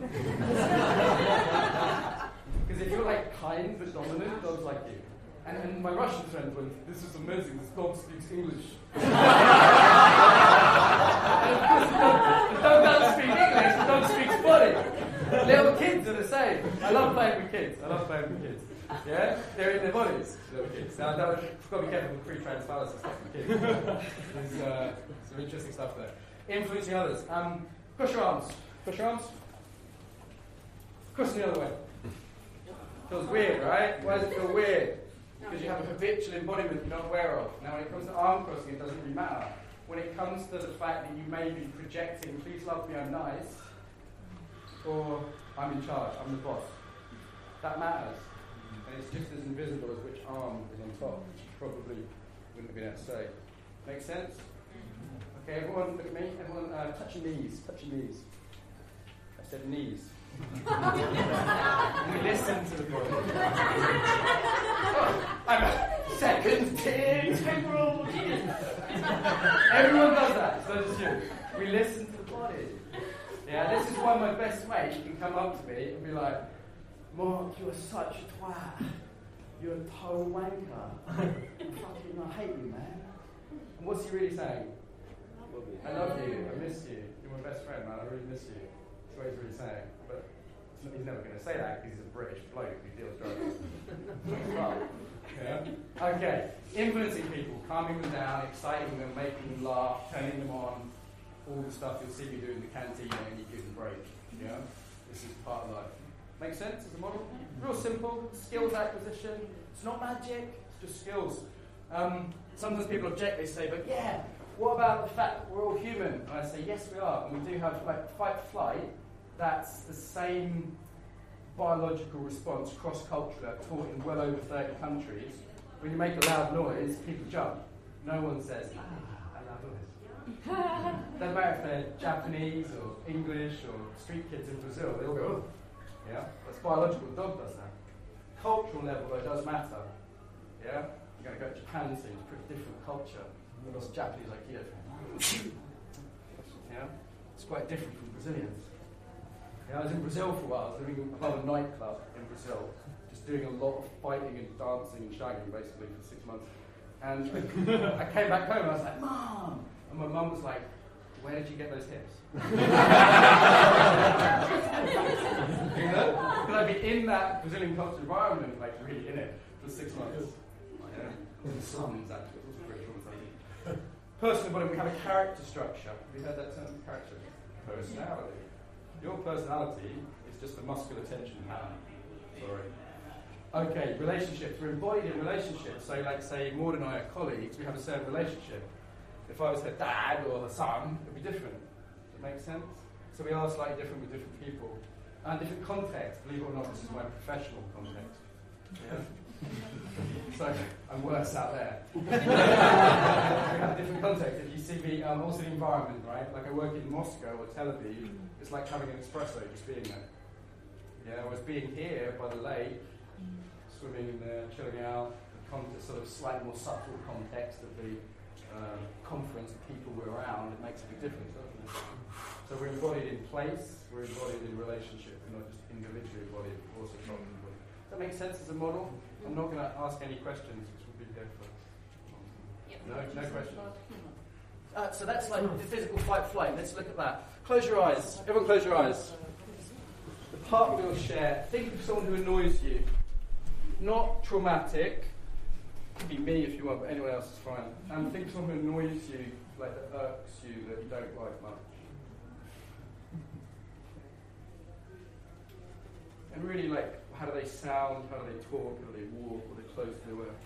A: Because if you're like kind but dominant, dogs like you. And, and my Russian friend went, this is amazing, this dog speaks English. And of course the dog, the dog doesn't speak English, the dog speaks body. Little kids are the same. I love playing with kids. I love playing with kids. Yeah? They're in their bodies, little kids. Now, that, you've got to be careful with pre-trans fallacy stuff with kids. There's uh, some interesting stuff there. Influencing others. Um, cross your arms. Cross your arms. Cross the other way. Feels weird, right? Why does it feel weird? Because you have a habitual embodiment you're not aware of. Now, when it comes to arm crossing, it doesn't really matter. When it comes to the fact that you may be projecting, please love me, I'm nice, or I'm in charge, I'm the boss. That matters. And it's just as invisible as which arm is on top, which you probably wouldn't have been able to say. Make sense? Okay, everyone look at me. Everyone uh, touch your knees. Touch your knees. I said knees. And we listen to the body. Oh, I'm a second integral. Everyone does that, so just you. We listen to the body. Yeah, this is why my best mate can come up to me and be like, Mark, you're such a twat. You're a total wanker. Fucking, I hate you, man. And what's he really saying? I love you. I miss you. You're my best friend, man. I really miss you. That's what he's really saying. But He's never going to say that because he's a British bloke who deals drugs. Yeah. Okay. Influencing people, calming them down, exciting them, making them laugh, turning them on. All the stuff you'll see me do in the canteen when you give them a break. Yeah. This is part of life. Make sense as a model? Real simple. Skills acquisition. It's not magic. It's just skills. Um, sometimes people object. They say, "But yeah, what about the fact that we're all human?" And I say, "Yes, we are, and we do have like fight flight." That's the same biological response, cross-cultural, taught in well over thirty countries. When you make a loud noise, people jump. No one says, "Ah, a loud noise." Doesn't matter if they're Japanese or English or street kids in Brazil. They all go, "Oh." Yeah, that's biological. The dog does that. Cultural level, though, does matter. Yeah, you're going to go to Japan soon. It's a pretty different culture. Lots of Japanese like here. Yeah, it's quite different from Brazilians. Yeah, I was in Brazil for a while. I was living above a nightclub in Brazil, just doing a lot of fighting and dancing and shagging basically for six months. And I came back home and I was like, "Mom!" And my mum was like, "Where did you get those hips?" You know? Because I'd be in that Brazilian culture environment, like really in it, for six months. Yeah. In slums, actually. It was pretty traumatizing. Personal body, we have a character structure. Have you heard that term? Character? Personality. Your personality is just a muscular tension pattern. Sorry. Okay, relationships. We're embodied in relationships. So, like, say, Maud and I are colleagues, we have a certain relationship. If I was her dad or her son, it would be different. Does that make sense? So we are slightly different with different people. And different contexts. Believe it or not, this is my professional context. Yeah? So, I'm worse out there. We have different contexts. If you see me, um, also the environment, right? Like I work in Moscow or Tel Aviv, it's like having an espresso, just being there. Yeah, whereas being here by the lake, swimming in there, chilling out, the context, sort of slightly more subtle context of the uh, conference, the people we're around, it makes a big difference, doesn't it? So we're embodied in place, we're embodied in relationship, we're not just individually embodied, but also culturally embodied. Does that make sense as a model? I'm not going to ask any questions, which will be here for. No, no questions. Uh, so that's like the physical fight flight. Let's look at that. Close your eyes. Everyone close your eyes. The part we're going to share, think of someone who annoys you. Not traumatic. Could be me if you want, but anyone else is fine. And think of someone who annoys you, like that irks you, that you don't like much. And really, like, how do they sound? How do they talk? How do they walk? What are they close to? Where?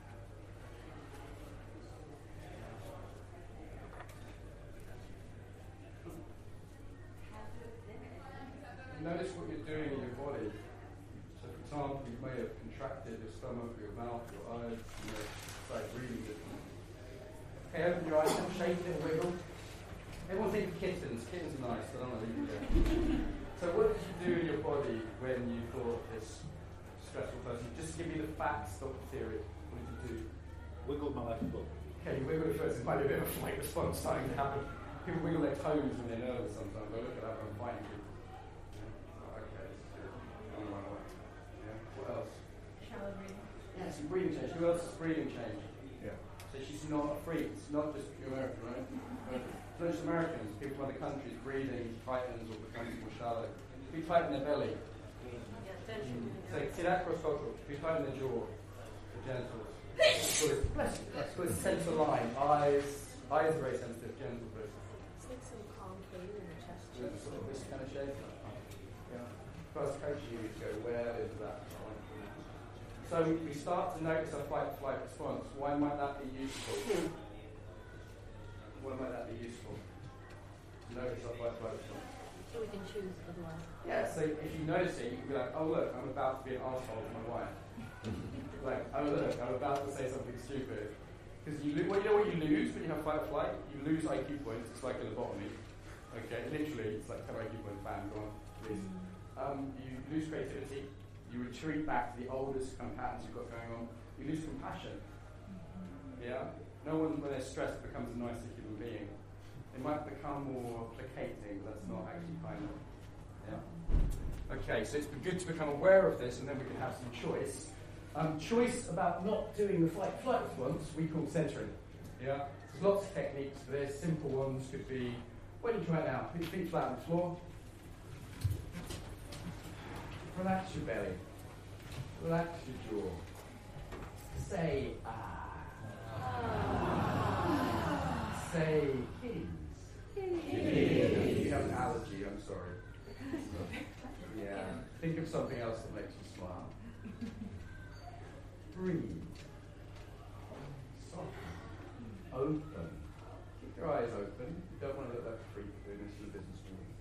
A: Notice what you're doing in your body. So, for example, you may have contracted your stomach, your mouth, your eyes, you know, start breathing differently. Okay, open your eyes, shake it, wiggle. Everyone think of kittens. Kittens are nice, so I don't want to leave you there. So, what did you do in your body when you thought this stressful person? Just give me the facts, not the theory. What did you do?
H: Wiggled my left foot.
A: Okay, you wiggle it first. It might be a bit of a flight response starting to happen. People wiggle their toes when they're nervous sometimes. I look at that when I'm fighting people. What else?
F: Shallow breathing.
A: Yeah, some breathing change. Who else is breathing change?
H: Yeah.
A: So she's not a freak. It's not just American, right? It's not just Americans. People from other countries breathing tightens or becomes more shallow. If you tighten their belly.
G: Yeah, tension.
A: So see that cross-cultural. If you tighten their jaw, the genitals. That's called a center line. Eyes. Eyes are very sensitive. Genitals very sensitive.
G: It's like some concave in the chest.
A: So it's sort of this kind of shape. Yeah. First coaching you go, where is that? So we start to notice our fight-flight response. Why might that be useful? Why might that be useful? Notice our fight-flight response.
G: So we can choose otherwise.
A: Yeah, so if you notice it, you can be like, oh look, I'm about to be an arsehole to my wife. Like, oh look, I'm about to say something stupid. Because you, lo- well, you know what you lose when you have fight-flight? You lose I Q points. It's like a lobotomy. Okay, literally, it's like ten I Q points, bam, go on, please. Um, you lose creativity. You retreat back to the oldest kind of patterns you've got going on. You lose compassion. Yeah? No one, when they're stressed, becomes a nicer human being. They might become more placating, but that's not actually kind of. Yeah? Okay, so it's good to become aware of this, and then we can have some choice. Um, choice about not doing the fight-flight response we call centering. Yeah? There's lots of techniques for this. Simple ones could be, what do you try now? Put your feet flat on the floor. Relax your belly. Relax your jaw. Say ah. Say kitties. If you have an allergy, I'm sorry. Yeah. Think of something else that makes you smile. Breathe. Soften. Open. Keep your eyes open. You don't want to look like a freak doing this in the business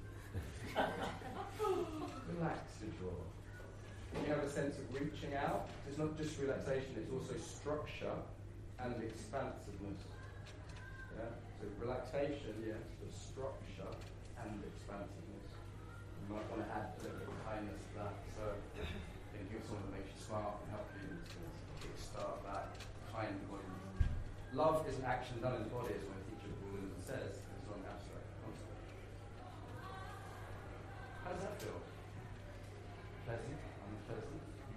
A: room. Relax your jaw. You have a sense of reaching out. It's not just relaxation, it's also structure and expansiveness. Yeah? So relaxation, yes, but structure and expansiveness. You might want to add a little bit of kindness to that. So think of someone that makes you smile and help you kickstart that kind of body. Love is an action done in the body, as my teacher Williams says. It's not an abstract concept. How does that feel? Pleasant? Unpleasant?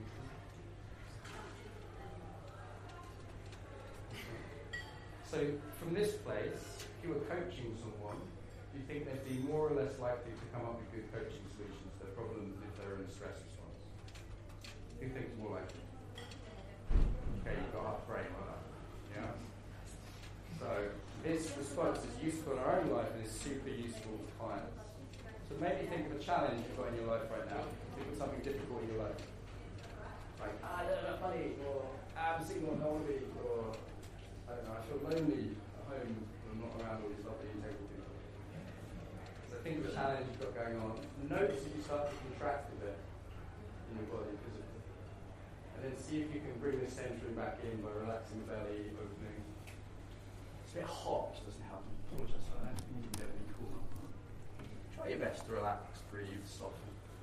A: So from this place, if you were coaching someone, do you think they'd be more or less likely to come up with good coaching solutions to their problems if they're in a stress response? Who thinks more likely? Okay, you've got half brain, well done. Yeah? So this response is useful in our own life and is super useful to clients. So maybe think of a challenge you've got in your life right now. Think of something difficult in your life. Like, ah, I don't have money, or I'm single and lonely, or I don't know, I feel lonely at home when I'm not around all these lovely integral people. So think of a challenge you've got going on. Notice if you start to contract a bit in your body physically. And then see if you can bring the centering back in by relaxing the belly, opening. It's a bit hot, which doesn't help. I apologise for that. You need to get really cool. Try your best to relax, breathe, soften.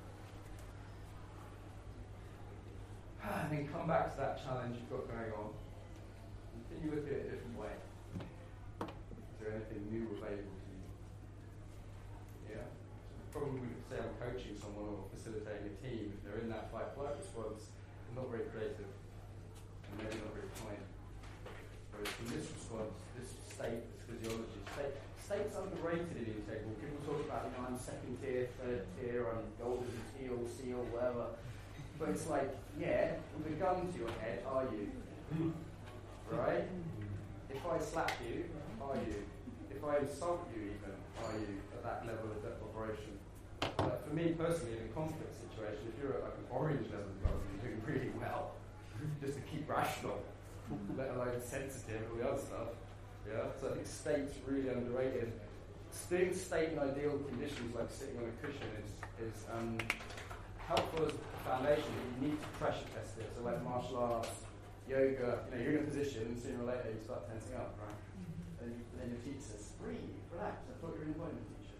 A: And then come back to that challenge you've got going on. And can you look at it a different way? Is there anything new available to you? Yeah? Probably we could say I'm coaching someone or facilitating a team. If they're in that fight-flight response, they're not very creative and maybe not very kind. Whereas in this response, this state, this physiology, state, state's underrated in integral. People talk about, you know, I'm second tier, third tier, I'm golden, teal, seal, whatever. But it's like, yeah, with a gun to your head, are you? Right? If I slap you, are you? If I insult you even, are you at that level of operation? Like for me personally, in a conflict situation, if you're at like an orange level of development, you're doing really well. Just to keep rational, let alone sensitive and all the other stuff. Yeah? So I think state's really underrated. Doing state in ideal conditions like sitting on a cushion is, is um, helpful as a foundation, but you need to pressure test it. So like martial arts, yoga, you know, you're in a position, and sooner or later you start tensing up, right? And, you, and then your teacher says, breathe, relax. I thought you were an employment teacher.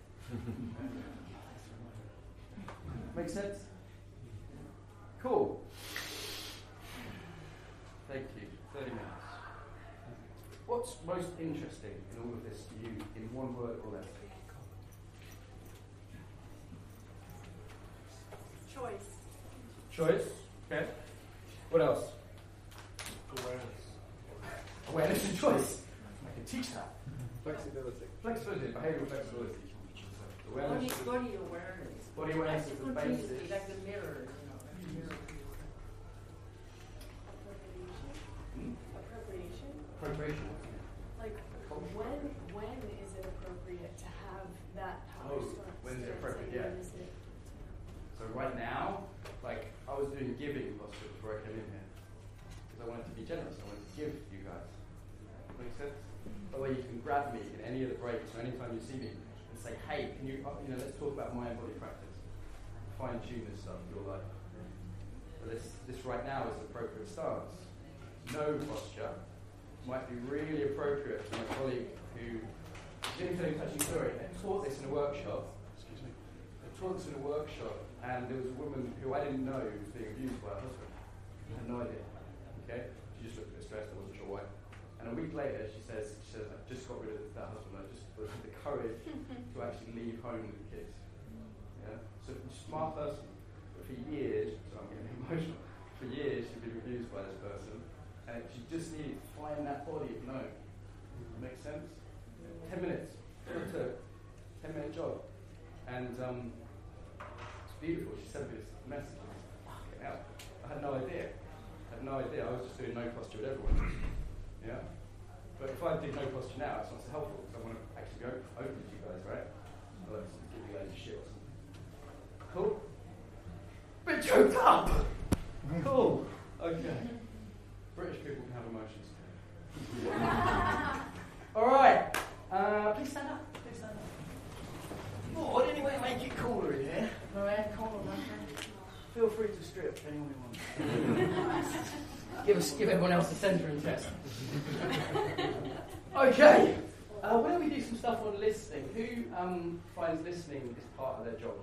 A: Make sense? Cool. Thank you. thirty minutes. What's most interesting in all of this to you in one word or less?
F: Choice.
A: Choice. Okay. What else?
D: Awareness.
A: Awareness and choice. I can teach that.
D: Flexibility.
A: Flexibility, behavioral flexibility.
B: Body,
A: Awareness.
B: body awareness.
A: Body awareness is the basis.
B: Continuously, like the mirror, you know, like the mirror.
A: Hmm?
H: Appropriation?
A: Appropriation.
H: Like, when when is it appropriate to have that power
A: Oh,
H: stance?
A: when is it
H: stance,
A: appropriate,
H: and
A: yeah.
H: when is it-
A: So right now, like I was doing giving posture before I came in here because I wanted to be generous. I wanted to give to you guys. Make sense? By the way, you can grab me in any of the breaks or anytime you see me and say, "Hey, can you, you know, let's talk about mind body practice, fine tune this stuff in your life." But this, this right now is the appropriate stance. No posture might be really appropriate for my colleague who. Let me tell you a touching story. I taught this in a workshop. Excuse me. I taught this in a workshop. And there was a woman who I didn't know was being abused by her husband. I had no idea. Okay? She just looked a bit stressed, I wasn't sure why. And a week later she says, she says, I just got rid of that husband, I just had the courage to actually leave home with the kids. Yeah? So a smart person. But for years, so I'm getting emotional, for years she'd been abused by this person. And she just needed to find that body of no. Make sense? Ten minutes. All it took. Ten minute job. And um beautiful. She sent me this message. But if I did no posture now, it's not so helpful because I want to actually be open, open with you guys, right? I love to give you loads of shit. Cool? Bit choked up! Cool. Okay. British people can have emotions too. Alright. Uh, please stand up. Please stand up. Oh, any way to make it cooler in here? No air con or nothing? Feel free to strip if anyone wants. give us, give everyone else a centre and test. Okay. Uh, why don't we do some stuff on listening? Who um, finds listening is part of their job?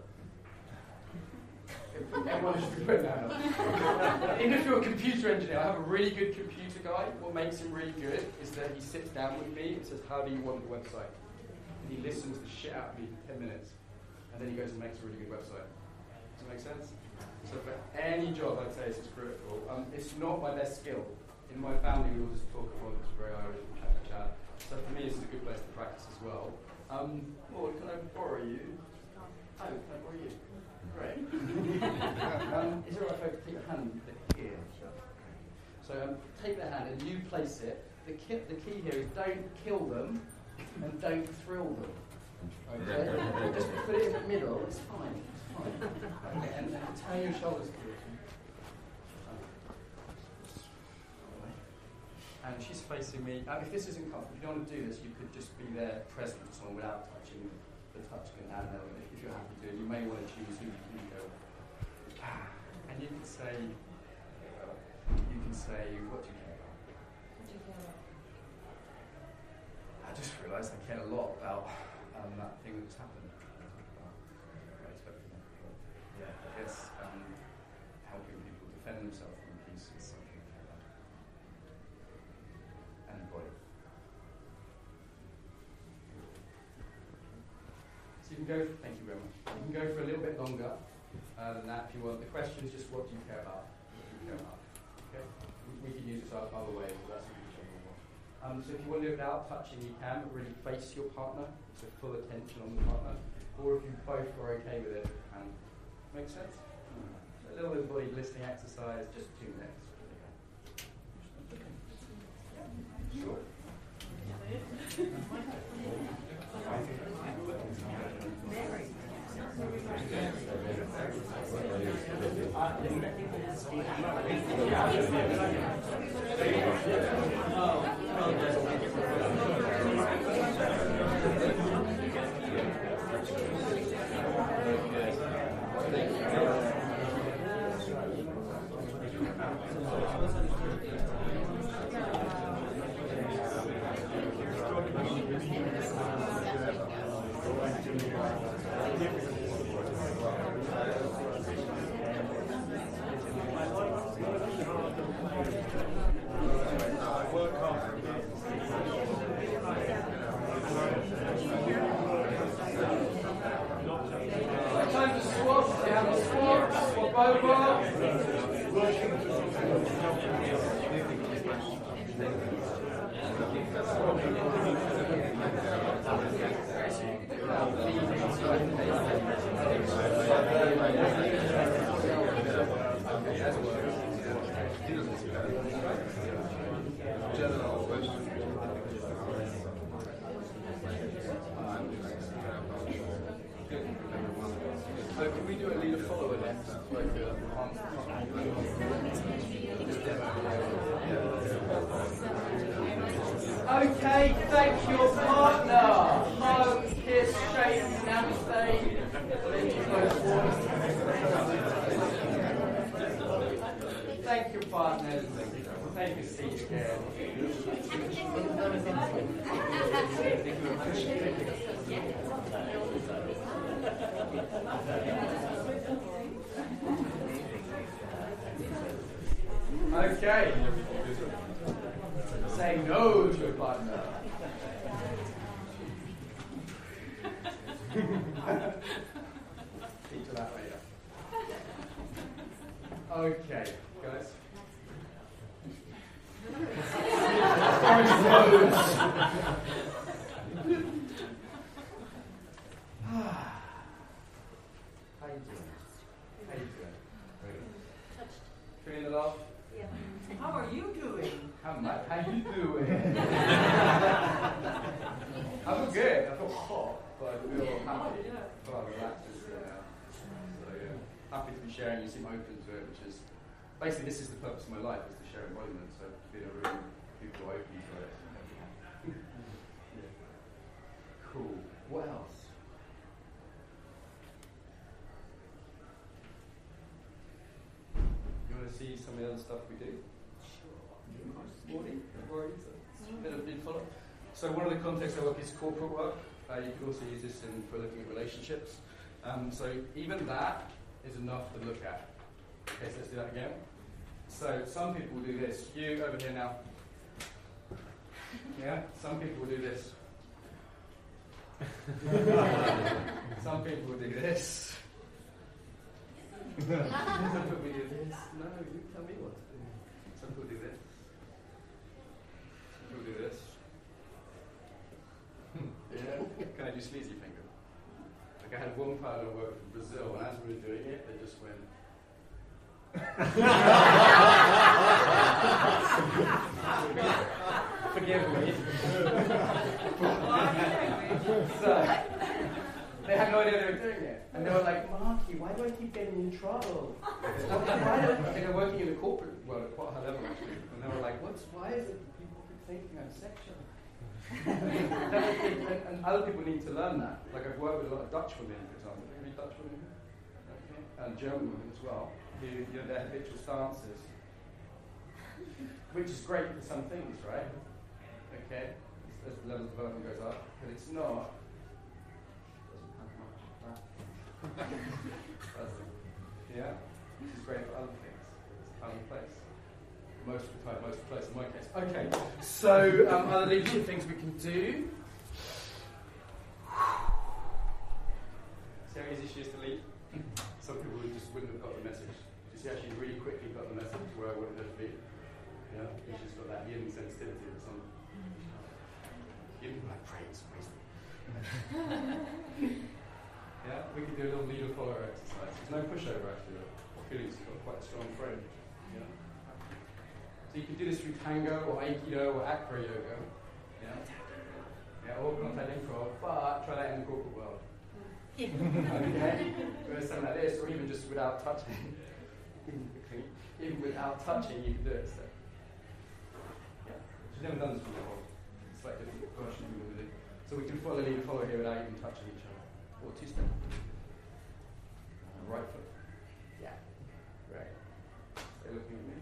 A: Everyone should be putting that up. Even if you're a computer engineer, I have a really good computer guy. What makes him really good is that he sits down with me and says, how do you want the website? And he listens the shit out of me for ten minutes. And then he goes and makes a really good website. Does that make sense? So for any job, I'd say this is critical. Um, it's not my best skill. In my family, we all just talk about it. It's very Irish and chat, chat. So for me, this is a good place to practice as well. Um, Lord, can I borrow you? Oh, can I borrow you? Great. um, is it alright if I take your hand here? So um, take the hand and you place it. The key, the key here is don't kill them and don't thrill them. Okay? Just put it in the middle. It's fine. It's fine. Okay, and, and turn your shoulders to it. And she's facing me. Um, if this isn't comfortable, if you don't want to do this, you could just be there present to someone without touching the touch can hand element. If you're happy to do it, you may want to choose who you go. And you can say, you can say, what do you care about?
G: What do you care about?
A: I just realised I care a lot about um, that thing that just happened. I expected that. But yeah, I guess um, helping people defend themselves from peace is something I care about. And body. So you can go, thank you very much. You can go for a little bit longer uh, than that if you want. The question is just what do you care about? What do you care about? Okay? We, we can use this other way, but that's a good general one. Um, so if you want to do it without touching, you can, but really face your partner, so full attention on the partner. Or if you both are okay with it, and make sense? Mm. So a little bit of body listening exercise, just two minutes. Sure. So can we do a leader follower next? Okay, thank your partner. Hug, kiss, shake, namaste. Thank your partners. Take a seat again. Okay. Say no to a partner. Speak to that later. Okay, guys. How you doing? How you doing? Feeling the love?
G: Yeah.
B: How are you doing?
A: How much? How you doing? sharing, you seem open to it, which is basically this is the purpose of my life, is to share embodiment. So to be in a room, people are open to it. Yeah. Cool. What else? You want to see some of the other stuff we do? Morning, already, so it's a bit of big follow. So one of the contexts I work is corporate work. Uh, you can also use this in, for looking at relationships. Um, so even that is enough to look at. Okay, so let's do that again. So some people will do this. You over here now. Yeah, some people will do this. Some people will do this. Some people will do this. No, you tell me what to do. Some people do this. Some people do this. Yeah. Can I do sleazy finger? Like I had one partner work from Brazil, and as we were doing it, they just went. Forgive me. So they had no idea they were doing it, and they were like, "Marky, why do I keep getting in trouble?" Why do I think they're working in the corporate world at quite a high level actually, and they were like, "What's why is it people keep thinking I'm sexual?" and, and other people need to learn that. Like I've worked with a lot of Dutch women, for example. Any Dutch women here? Okay. And German women as well, who, you know, their habitual stances, which is great for some things, right? Okay, as the level of development goes up, but it's not. Doesn't have much. Doesn't. Yeah, which is great for other things. It's a funny place. Most of the time, most of the place in my case. Okay, so um, other leadership things we can do. See how easy she is to lead? Some people just wouldn't have got the message. You see how she really quickly got the message where I wanted her to be? Yeah, and she's got that yin sensitivity or something. Yin like praise, wisdom. Yeah, we could do a little leader follower exercise. There's no pushover actually. Felix has got quite a strong frame. Yeah. So you can do this through tango or aikido or acro yoga. Yeah. Yeah, or contact improv, but try that in the corporate world. Okay? Whereas something like this, or even just without touching. Even without touching, you can do it. So. Yeah. She's never done this before. It's like a different version of what we do. So we can follow lead and follow here without even touching each other. Or two step. Uh, right foot. Yeah. Right. Stay looking at me.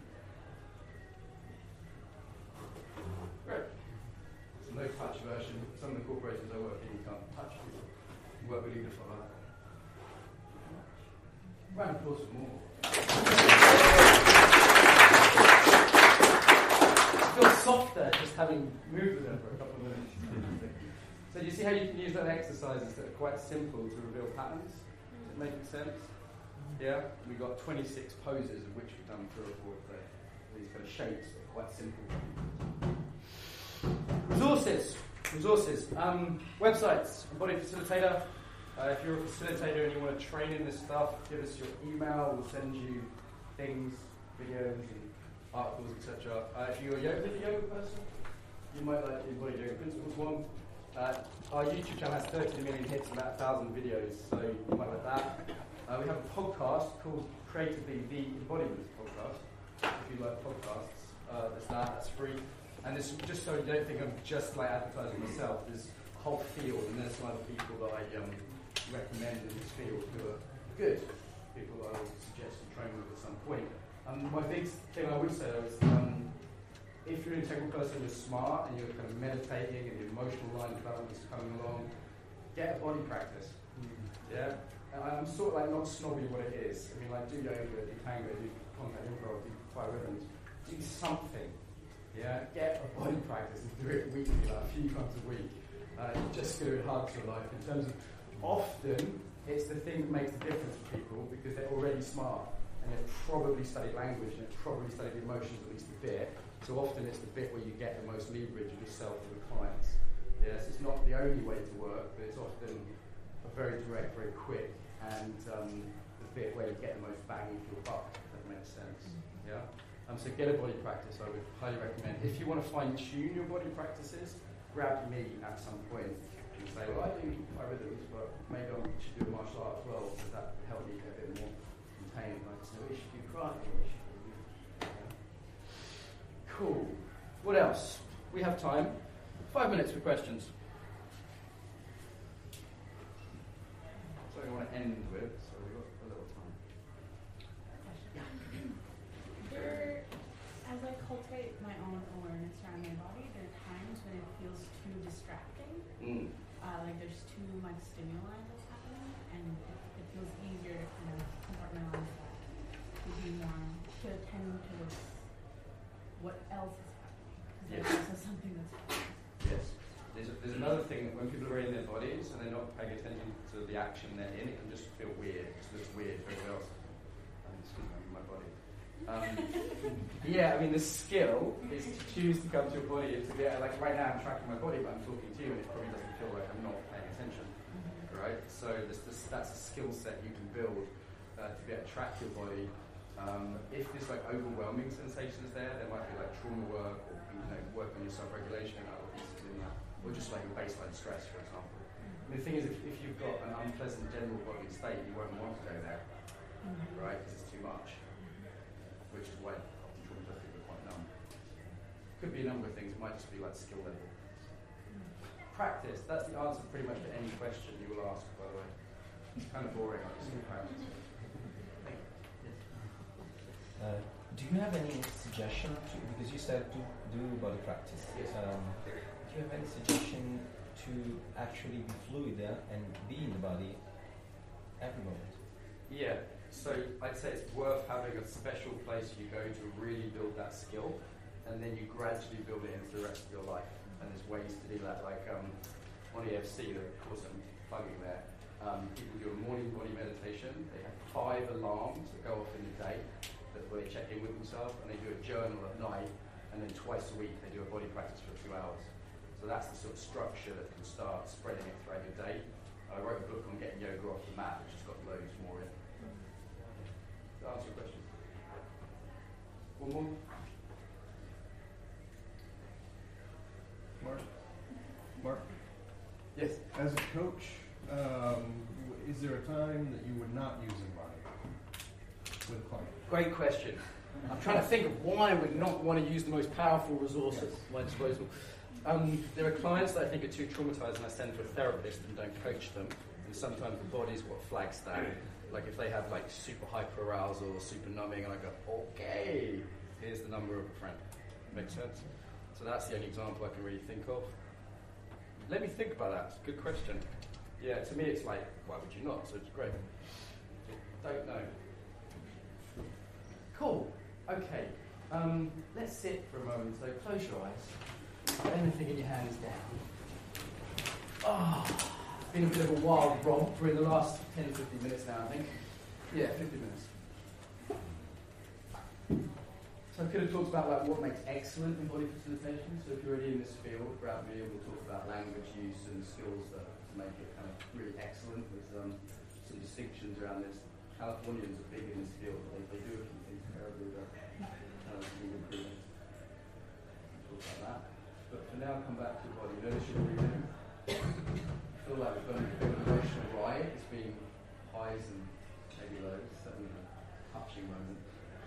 A: Great. It's a no touch version. Some of the corporations I work in, you can't touch people. You work with lead and follow that. Round of applause for more. Feels softer just having moved with them for a couple of minutes. So do you see how you can use that exercises that are quite simple to reveal patterns? Is it making sense? Yeah? We've got twenty-six poses of which we've done three or four today. These kind of shapes that are quite simple. Resources. Resources. Um, websites. Embody Facilitator. Uh, if you're a facilitator and you want to train in this stuff, give us your email. We'll send you things, videos, and articles, et cetera. Uh, if you're a yoga, a yoga person, you might like the Embodied Yoga Principles one. Uh, our YouTube channel has thirty million hits and about one thousand videos, so you might like that. Uh, we have a podcast called Creatively The Embodiment Podcast. If you like podcasts, uh, there's that, that's free. And this, just so you don't think I'm just like advertising myself, there's a whole field, and there's some other people that I um, recommend in this field who are good, people that I would suggest you train with at some point. Um, my big thing I would say though is, um, if you're an integral person, you're smart, and you're kind of meditating, and your emotional line development is coming along, get a body practice. Mm-hmm. Yeah? And I'm sort of like not snobbing what it is. I mean, like, do yoga, do tango, do contact improv, do fire rhythms, do something. Yeah? Get a body practice and do it weekly, like a few times a week. Uh, just do it hard for life. In terms of, often, it's the thing that makes the difference for people because they're already smart. And they've probably studied language and they've probably studied emotions at least a bit. So often it's the bit where you get the most leverage of yourself with the clients. Yes, it's not the only way to work, but it's often a very direct, very quick, and um, the bit where you get the most bang for your buck, if that makes sense. Yeah. Um, so get a body practice, I would highly recommend. If you want to fine tune your body practices, grab me at some point and say, well, I do my rhythms, but maybe I should do a martial art as well, because that would help me get a bit more pain, like, so it should be crying. It should be, yeah. Cool. What else? We have time. Five minutes for questions. Something I want to end with, so we've got a little time.
I: There, as I cultivate my own awareness around my body, there are times when it feels too distracting.
A: Mm.
I: Uh, like there's too much stimuli that's happening, and it, it feels easier to kind of compartmentalize that, to be more, to attend to what else is happening. Because
A: Yes.
I: there's also something that's happening.
A: Yes. There's, a, there's another thing that when people are in their bodies and they're not paying attention to the action they're in, it can just feel weird. It just looks weird for everyone else. I'm just in my body. Um, yeah, I mean, the skill is to choose to come to your body and to be, like right now I'm tracking my body, but I'm talking to you and it probably doesn't feel like I'm not paying attention. Right? So this, this, that's a skill set you can build uh, to be able to track your body. Um, if there's like overwhelming sensations there, there might be like trauma work or you know, work on your self-regulation and other pieces in that. Or just like baseline stress, for example. And the thing is, if, if you've got an unpleasant general bodily state, you won't want to go there, right? Because it's too much. Which is why often traumatized people are quite numb. Could be a number of things. It might just be like skill level. Practice. That's the answer pretty much to any question you will ask, by the way. It's kind of boring, I just practice.
J: Uh, do you have any suggestion to, because you said do, do body practice.
A: Yes.
J: Um, do you have any suggestion to actually be fluid there and be in the body every moment?
A: Yeah, so I'd say it's worth having a special place you go to really build that skill, and then you gradually build it into the rest of your life. And there's ways to do that, like um, on E F C, the course I'm plugging there, um, people do a morning body meditation. They have five alarms that go off in the day that, where they check in with themselves, and they do a journal at night, and then twice a week they do a body practice for two hours. So that's the sort of structure that can start spreading it throughout your day. I wrote a book on getting yoga off the mat, which has got loads more in. To answer your question. One more.
K: Mark? Mark?
A: Yes.
K: As a coach, um, is there a time that you would not use embody with a client?
A: Great question. I'm trying to think of why I would not want to use the most powerful resource at my disposal. Um, there are clients that I think are too traumatized and I send to a therapist and don't coach them. And sometimes the body's what flags that. Like if they have like super hyperarousal or super numbing and I go, okay, here's the number of a friend. Makes sense? So that's the only example I can really think of. Let me think about that. It's a good question. Yeah, to me it's like, why would you not? So it's great. Don't know. Cool. Okay. Um, let's sit for a moment. So close your eyes. Put anything in your hands down. Oh, it's been a bit of a wild romp. We're in the last ten to fifteen minutes now, I think. Yeah, fifty minutes. So I could have talked about like what makes excellent in body facilitation. So if you're already in this field, grab me and we'll talk about language use and skills that to make it kind of really excellent with um, some distinctions around this. Californians are big in this field, but they, they do a few things terribly that uh, need improvement. Talk about that. But for now, come back to your body. Notice your breathing. I feel like we've got a bit of an emotional ride. It's been highs and maybe lows. Certainly a touching moment.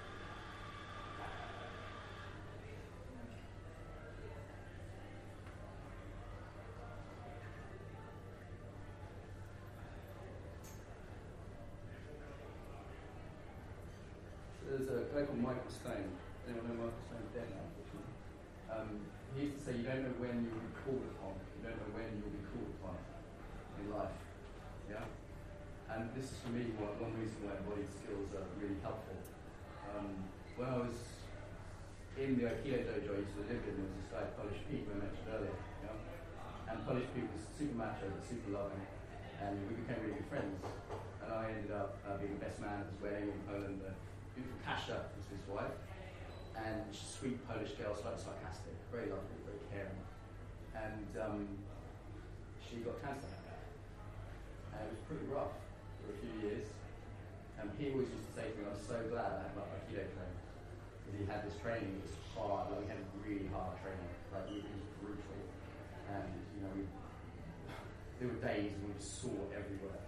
A: There's a guy called Michael Stone. Anyone know Michael Stone? Dead now, unfortunately. Um, he used to say, you don't know when you'll be called upon. You don't know when you'll be called upon in life. Yeah? And this is for me one, one reason why body skills are really helpful. Um, when I was in the Aikido dojo I used to live in, there was this guy, Polish Pete, who I mentioned earlier. Yeah? And Polish Pete was super macho, but super loving. And we became really good friends. And I ended up uh, being the best man at his wedding in Poland. Uh, Beautiful Kasia was his wife, and she's a sweet Polish girl, slightly sarcastic, very lovely, very caring. And um, she got cancer, and it was pretty rough for a few years. And he always used to say to me, "I'm so glad I had my Aikido training, because he had this training that was hard. Like we had really hard training, like it was brutal, and you know, we, there were days when we saw everywhere." And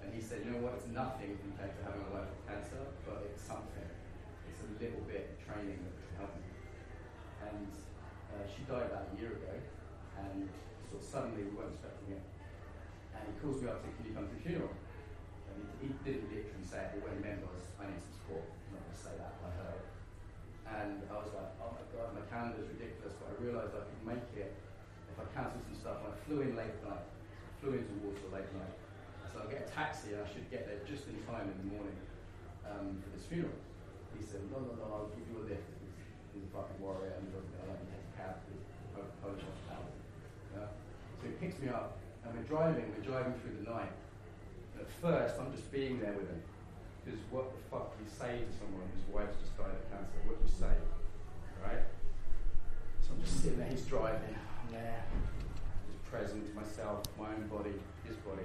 A: And he said, you know what, it's nothing compared to having a life with cancer, but it's something. It's a little bit of training that can help me. And uh, she died about a year ago, and sort of suddenly we weren't expecting it. And he calls me up and said, can you come to the funeral? And he, he didn't literally say it, but what he meant was, I need some support. I'm not going to say that, I heard. And I was like, oh my God, my calendar's ridiculous, but I realised I could make it if I cancelled some stuff. And I flew in late at night. I flew into Warsaw late at night. So I'll get a taxi and I should get there just in time in the morning um, for this funeral. He said, no, no, no, I'll give you a lift. He's a fucking warrior and he doesn't go like take a cab with Polish hospitality. Yeah? So he picks me up and we're driving, we're driving through the night. And at first I'm just being there with him. Because what the fuck do you say to someone whose wife's just died of cancer? What do you say? Right? So I'm just sitting there, he's driving, I'm there, just present to myself, my own body, his body.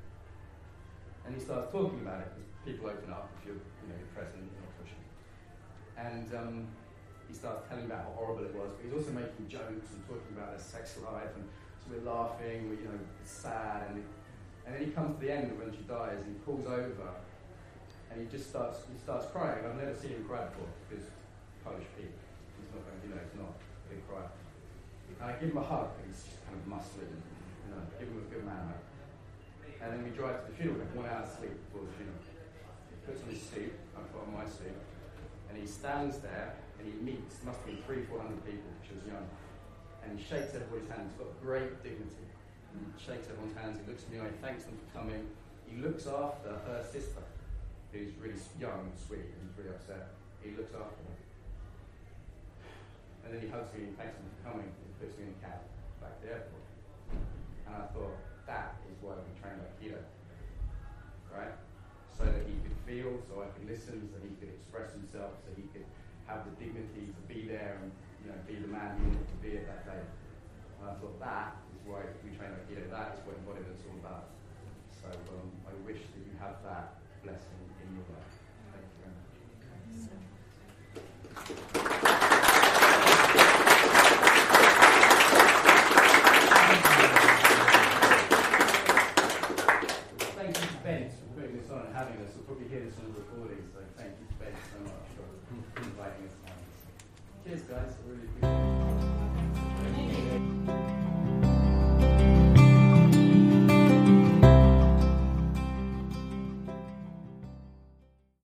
A: And he starts talking about it, because people open up if you're, you know, you're present, you're not pushing. And um, he starts telling about how horrible it was, but he's also making jokes and talking about their sex life, and so we're laughing, we, you know, it's sad, and, it, and then he comes to the end of when she dies, and he pulls over, and he just starts, he starts crying. I've never seen him cry before, because Polish Pete, he's not going to, you know, he's not a big cry. And I give him a hug, and he's just kind of muscly, and, you know, give him a good man hug. And then we drive to the funeral, we have one hour sleep before the funeral. He puts on his suit, I put on my suit, and he stands there, and he meets, must have been three, four hundred people, because she was young, and he shakes everybody's hands. He's got great dignity. He shakes everyone's hands, he looks at me, he thanks them for coming. He looks after her sister, who's really young and sweet, and he's really upset. He looks after her. And then he hugs me and thanks me for coming, and puts me in a cab back to the airport. And I thought, that is why we train Aikido, right? So that he could feel, so I could listen, so he could express himself, so he could have the dignity to be there and, you know, be the man he wanted to be at that day. And I thought that is why we train Aikido. That is what embodiment's all about. So um, I wish that you have that blessing in your life. Thank you very much. Thank you to Ben for putting this on and having us. We'll probably hear this on the recording, so thank you to Ben so much for inviting us on. Cheers guys, I really appreciate it.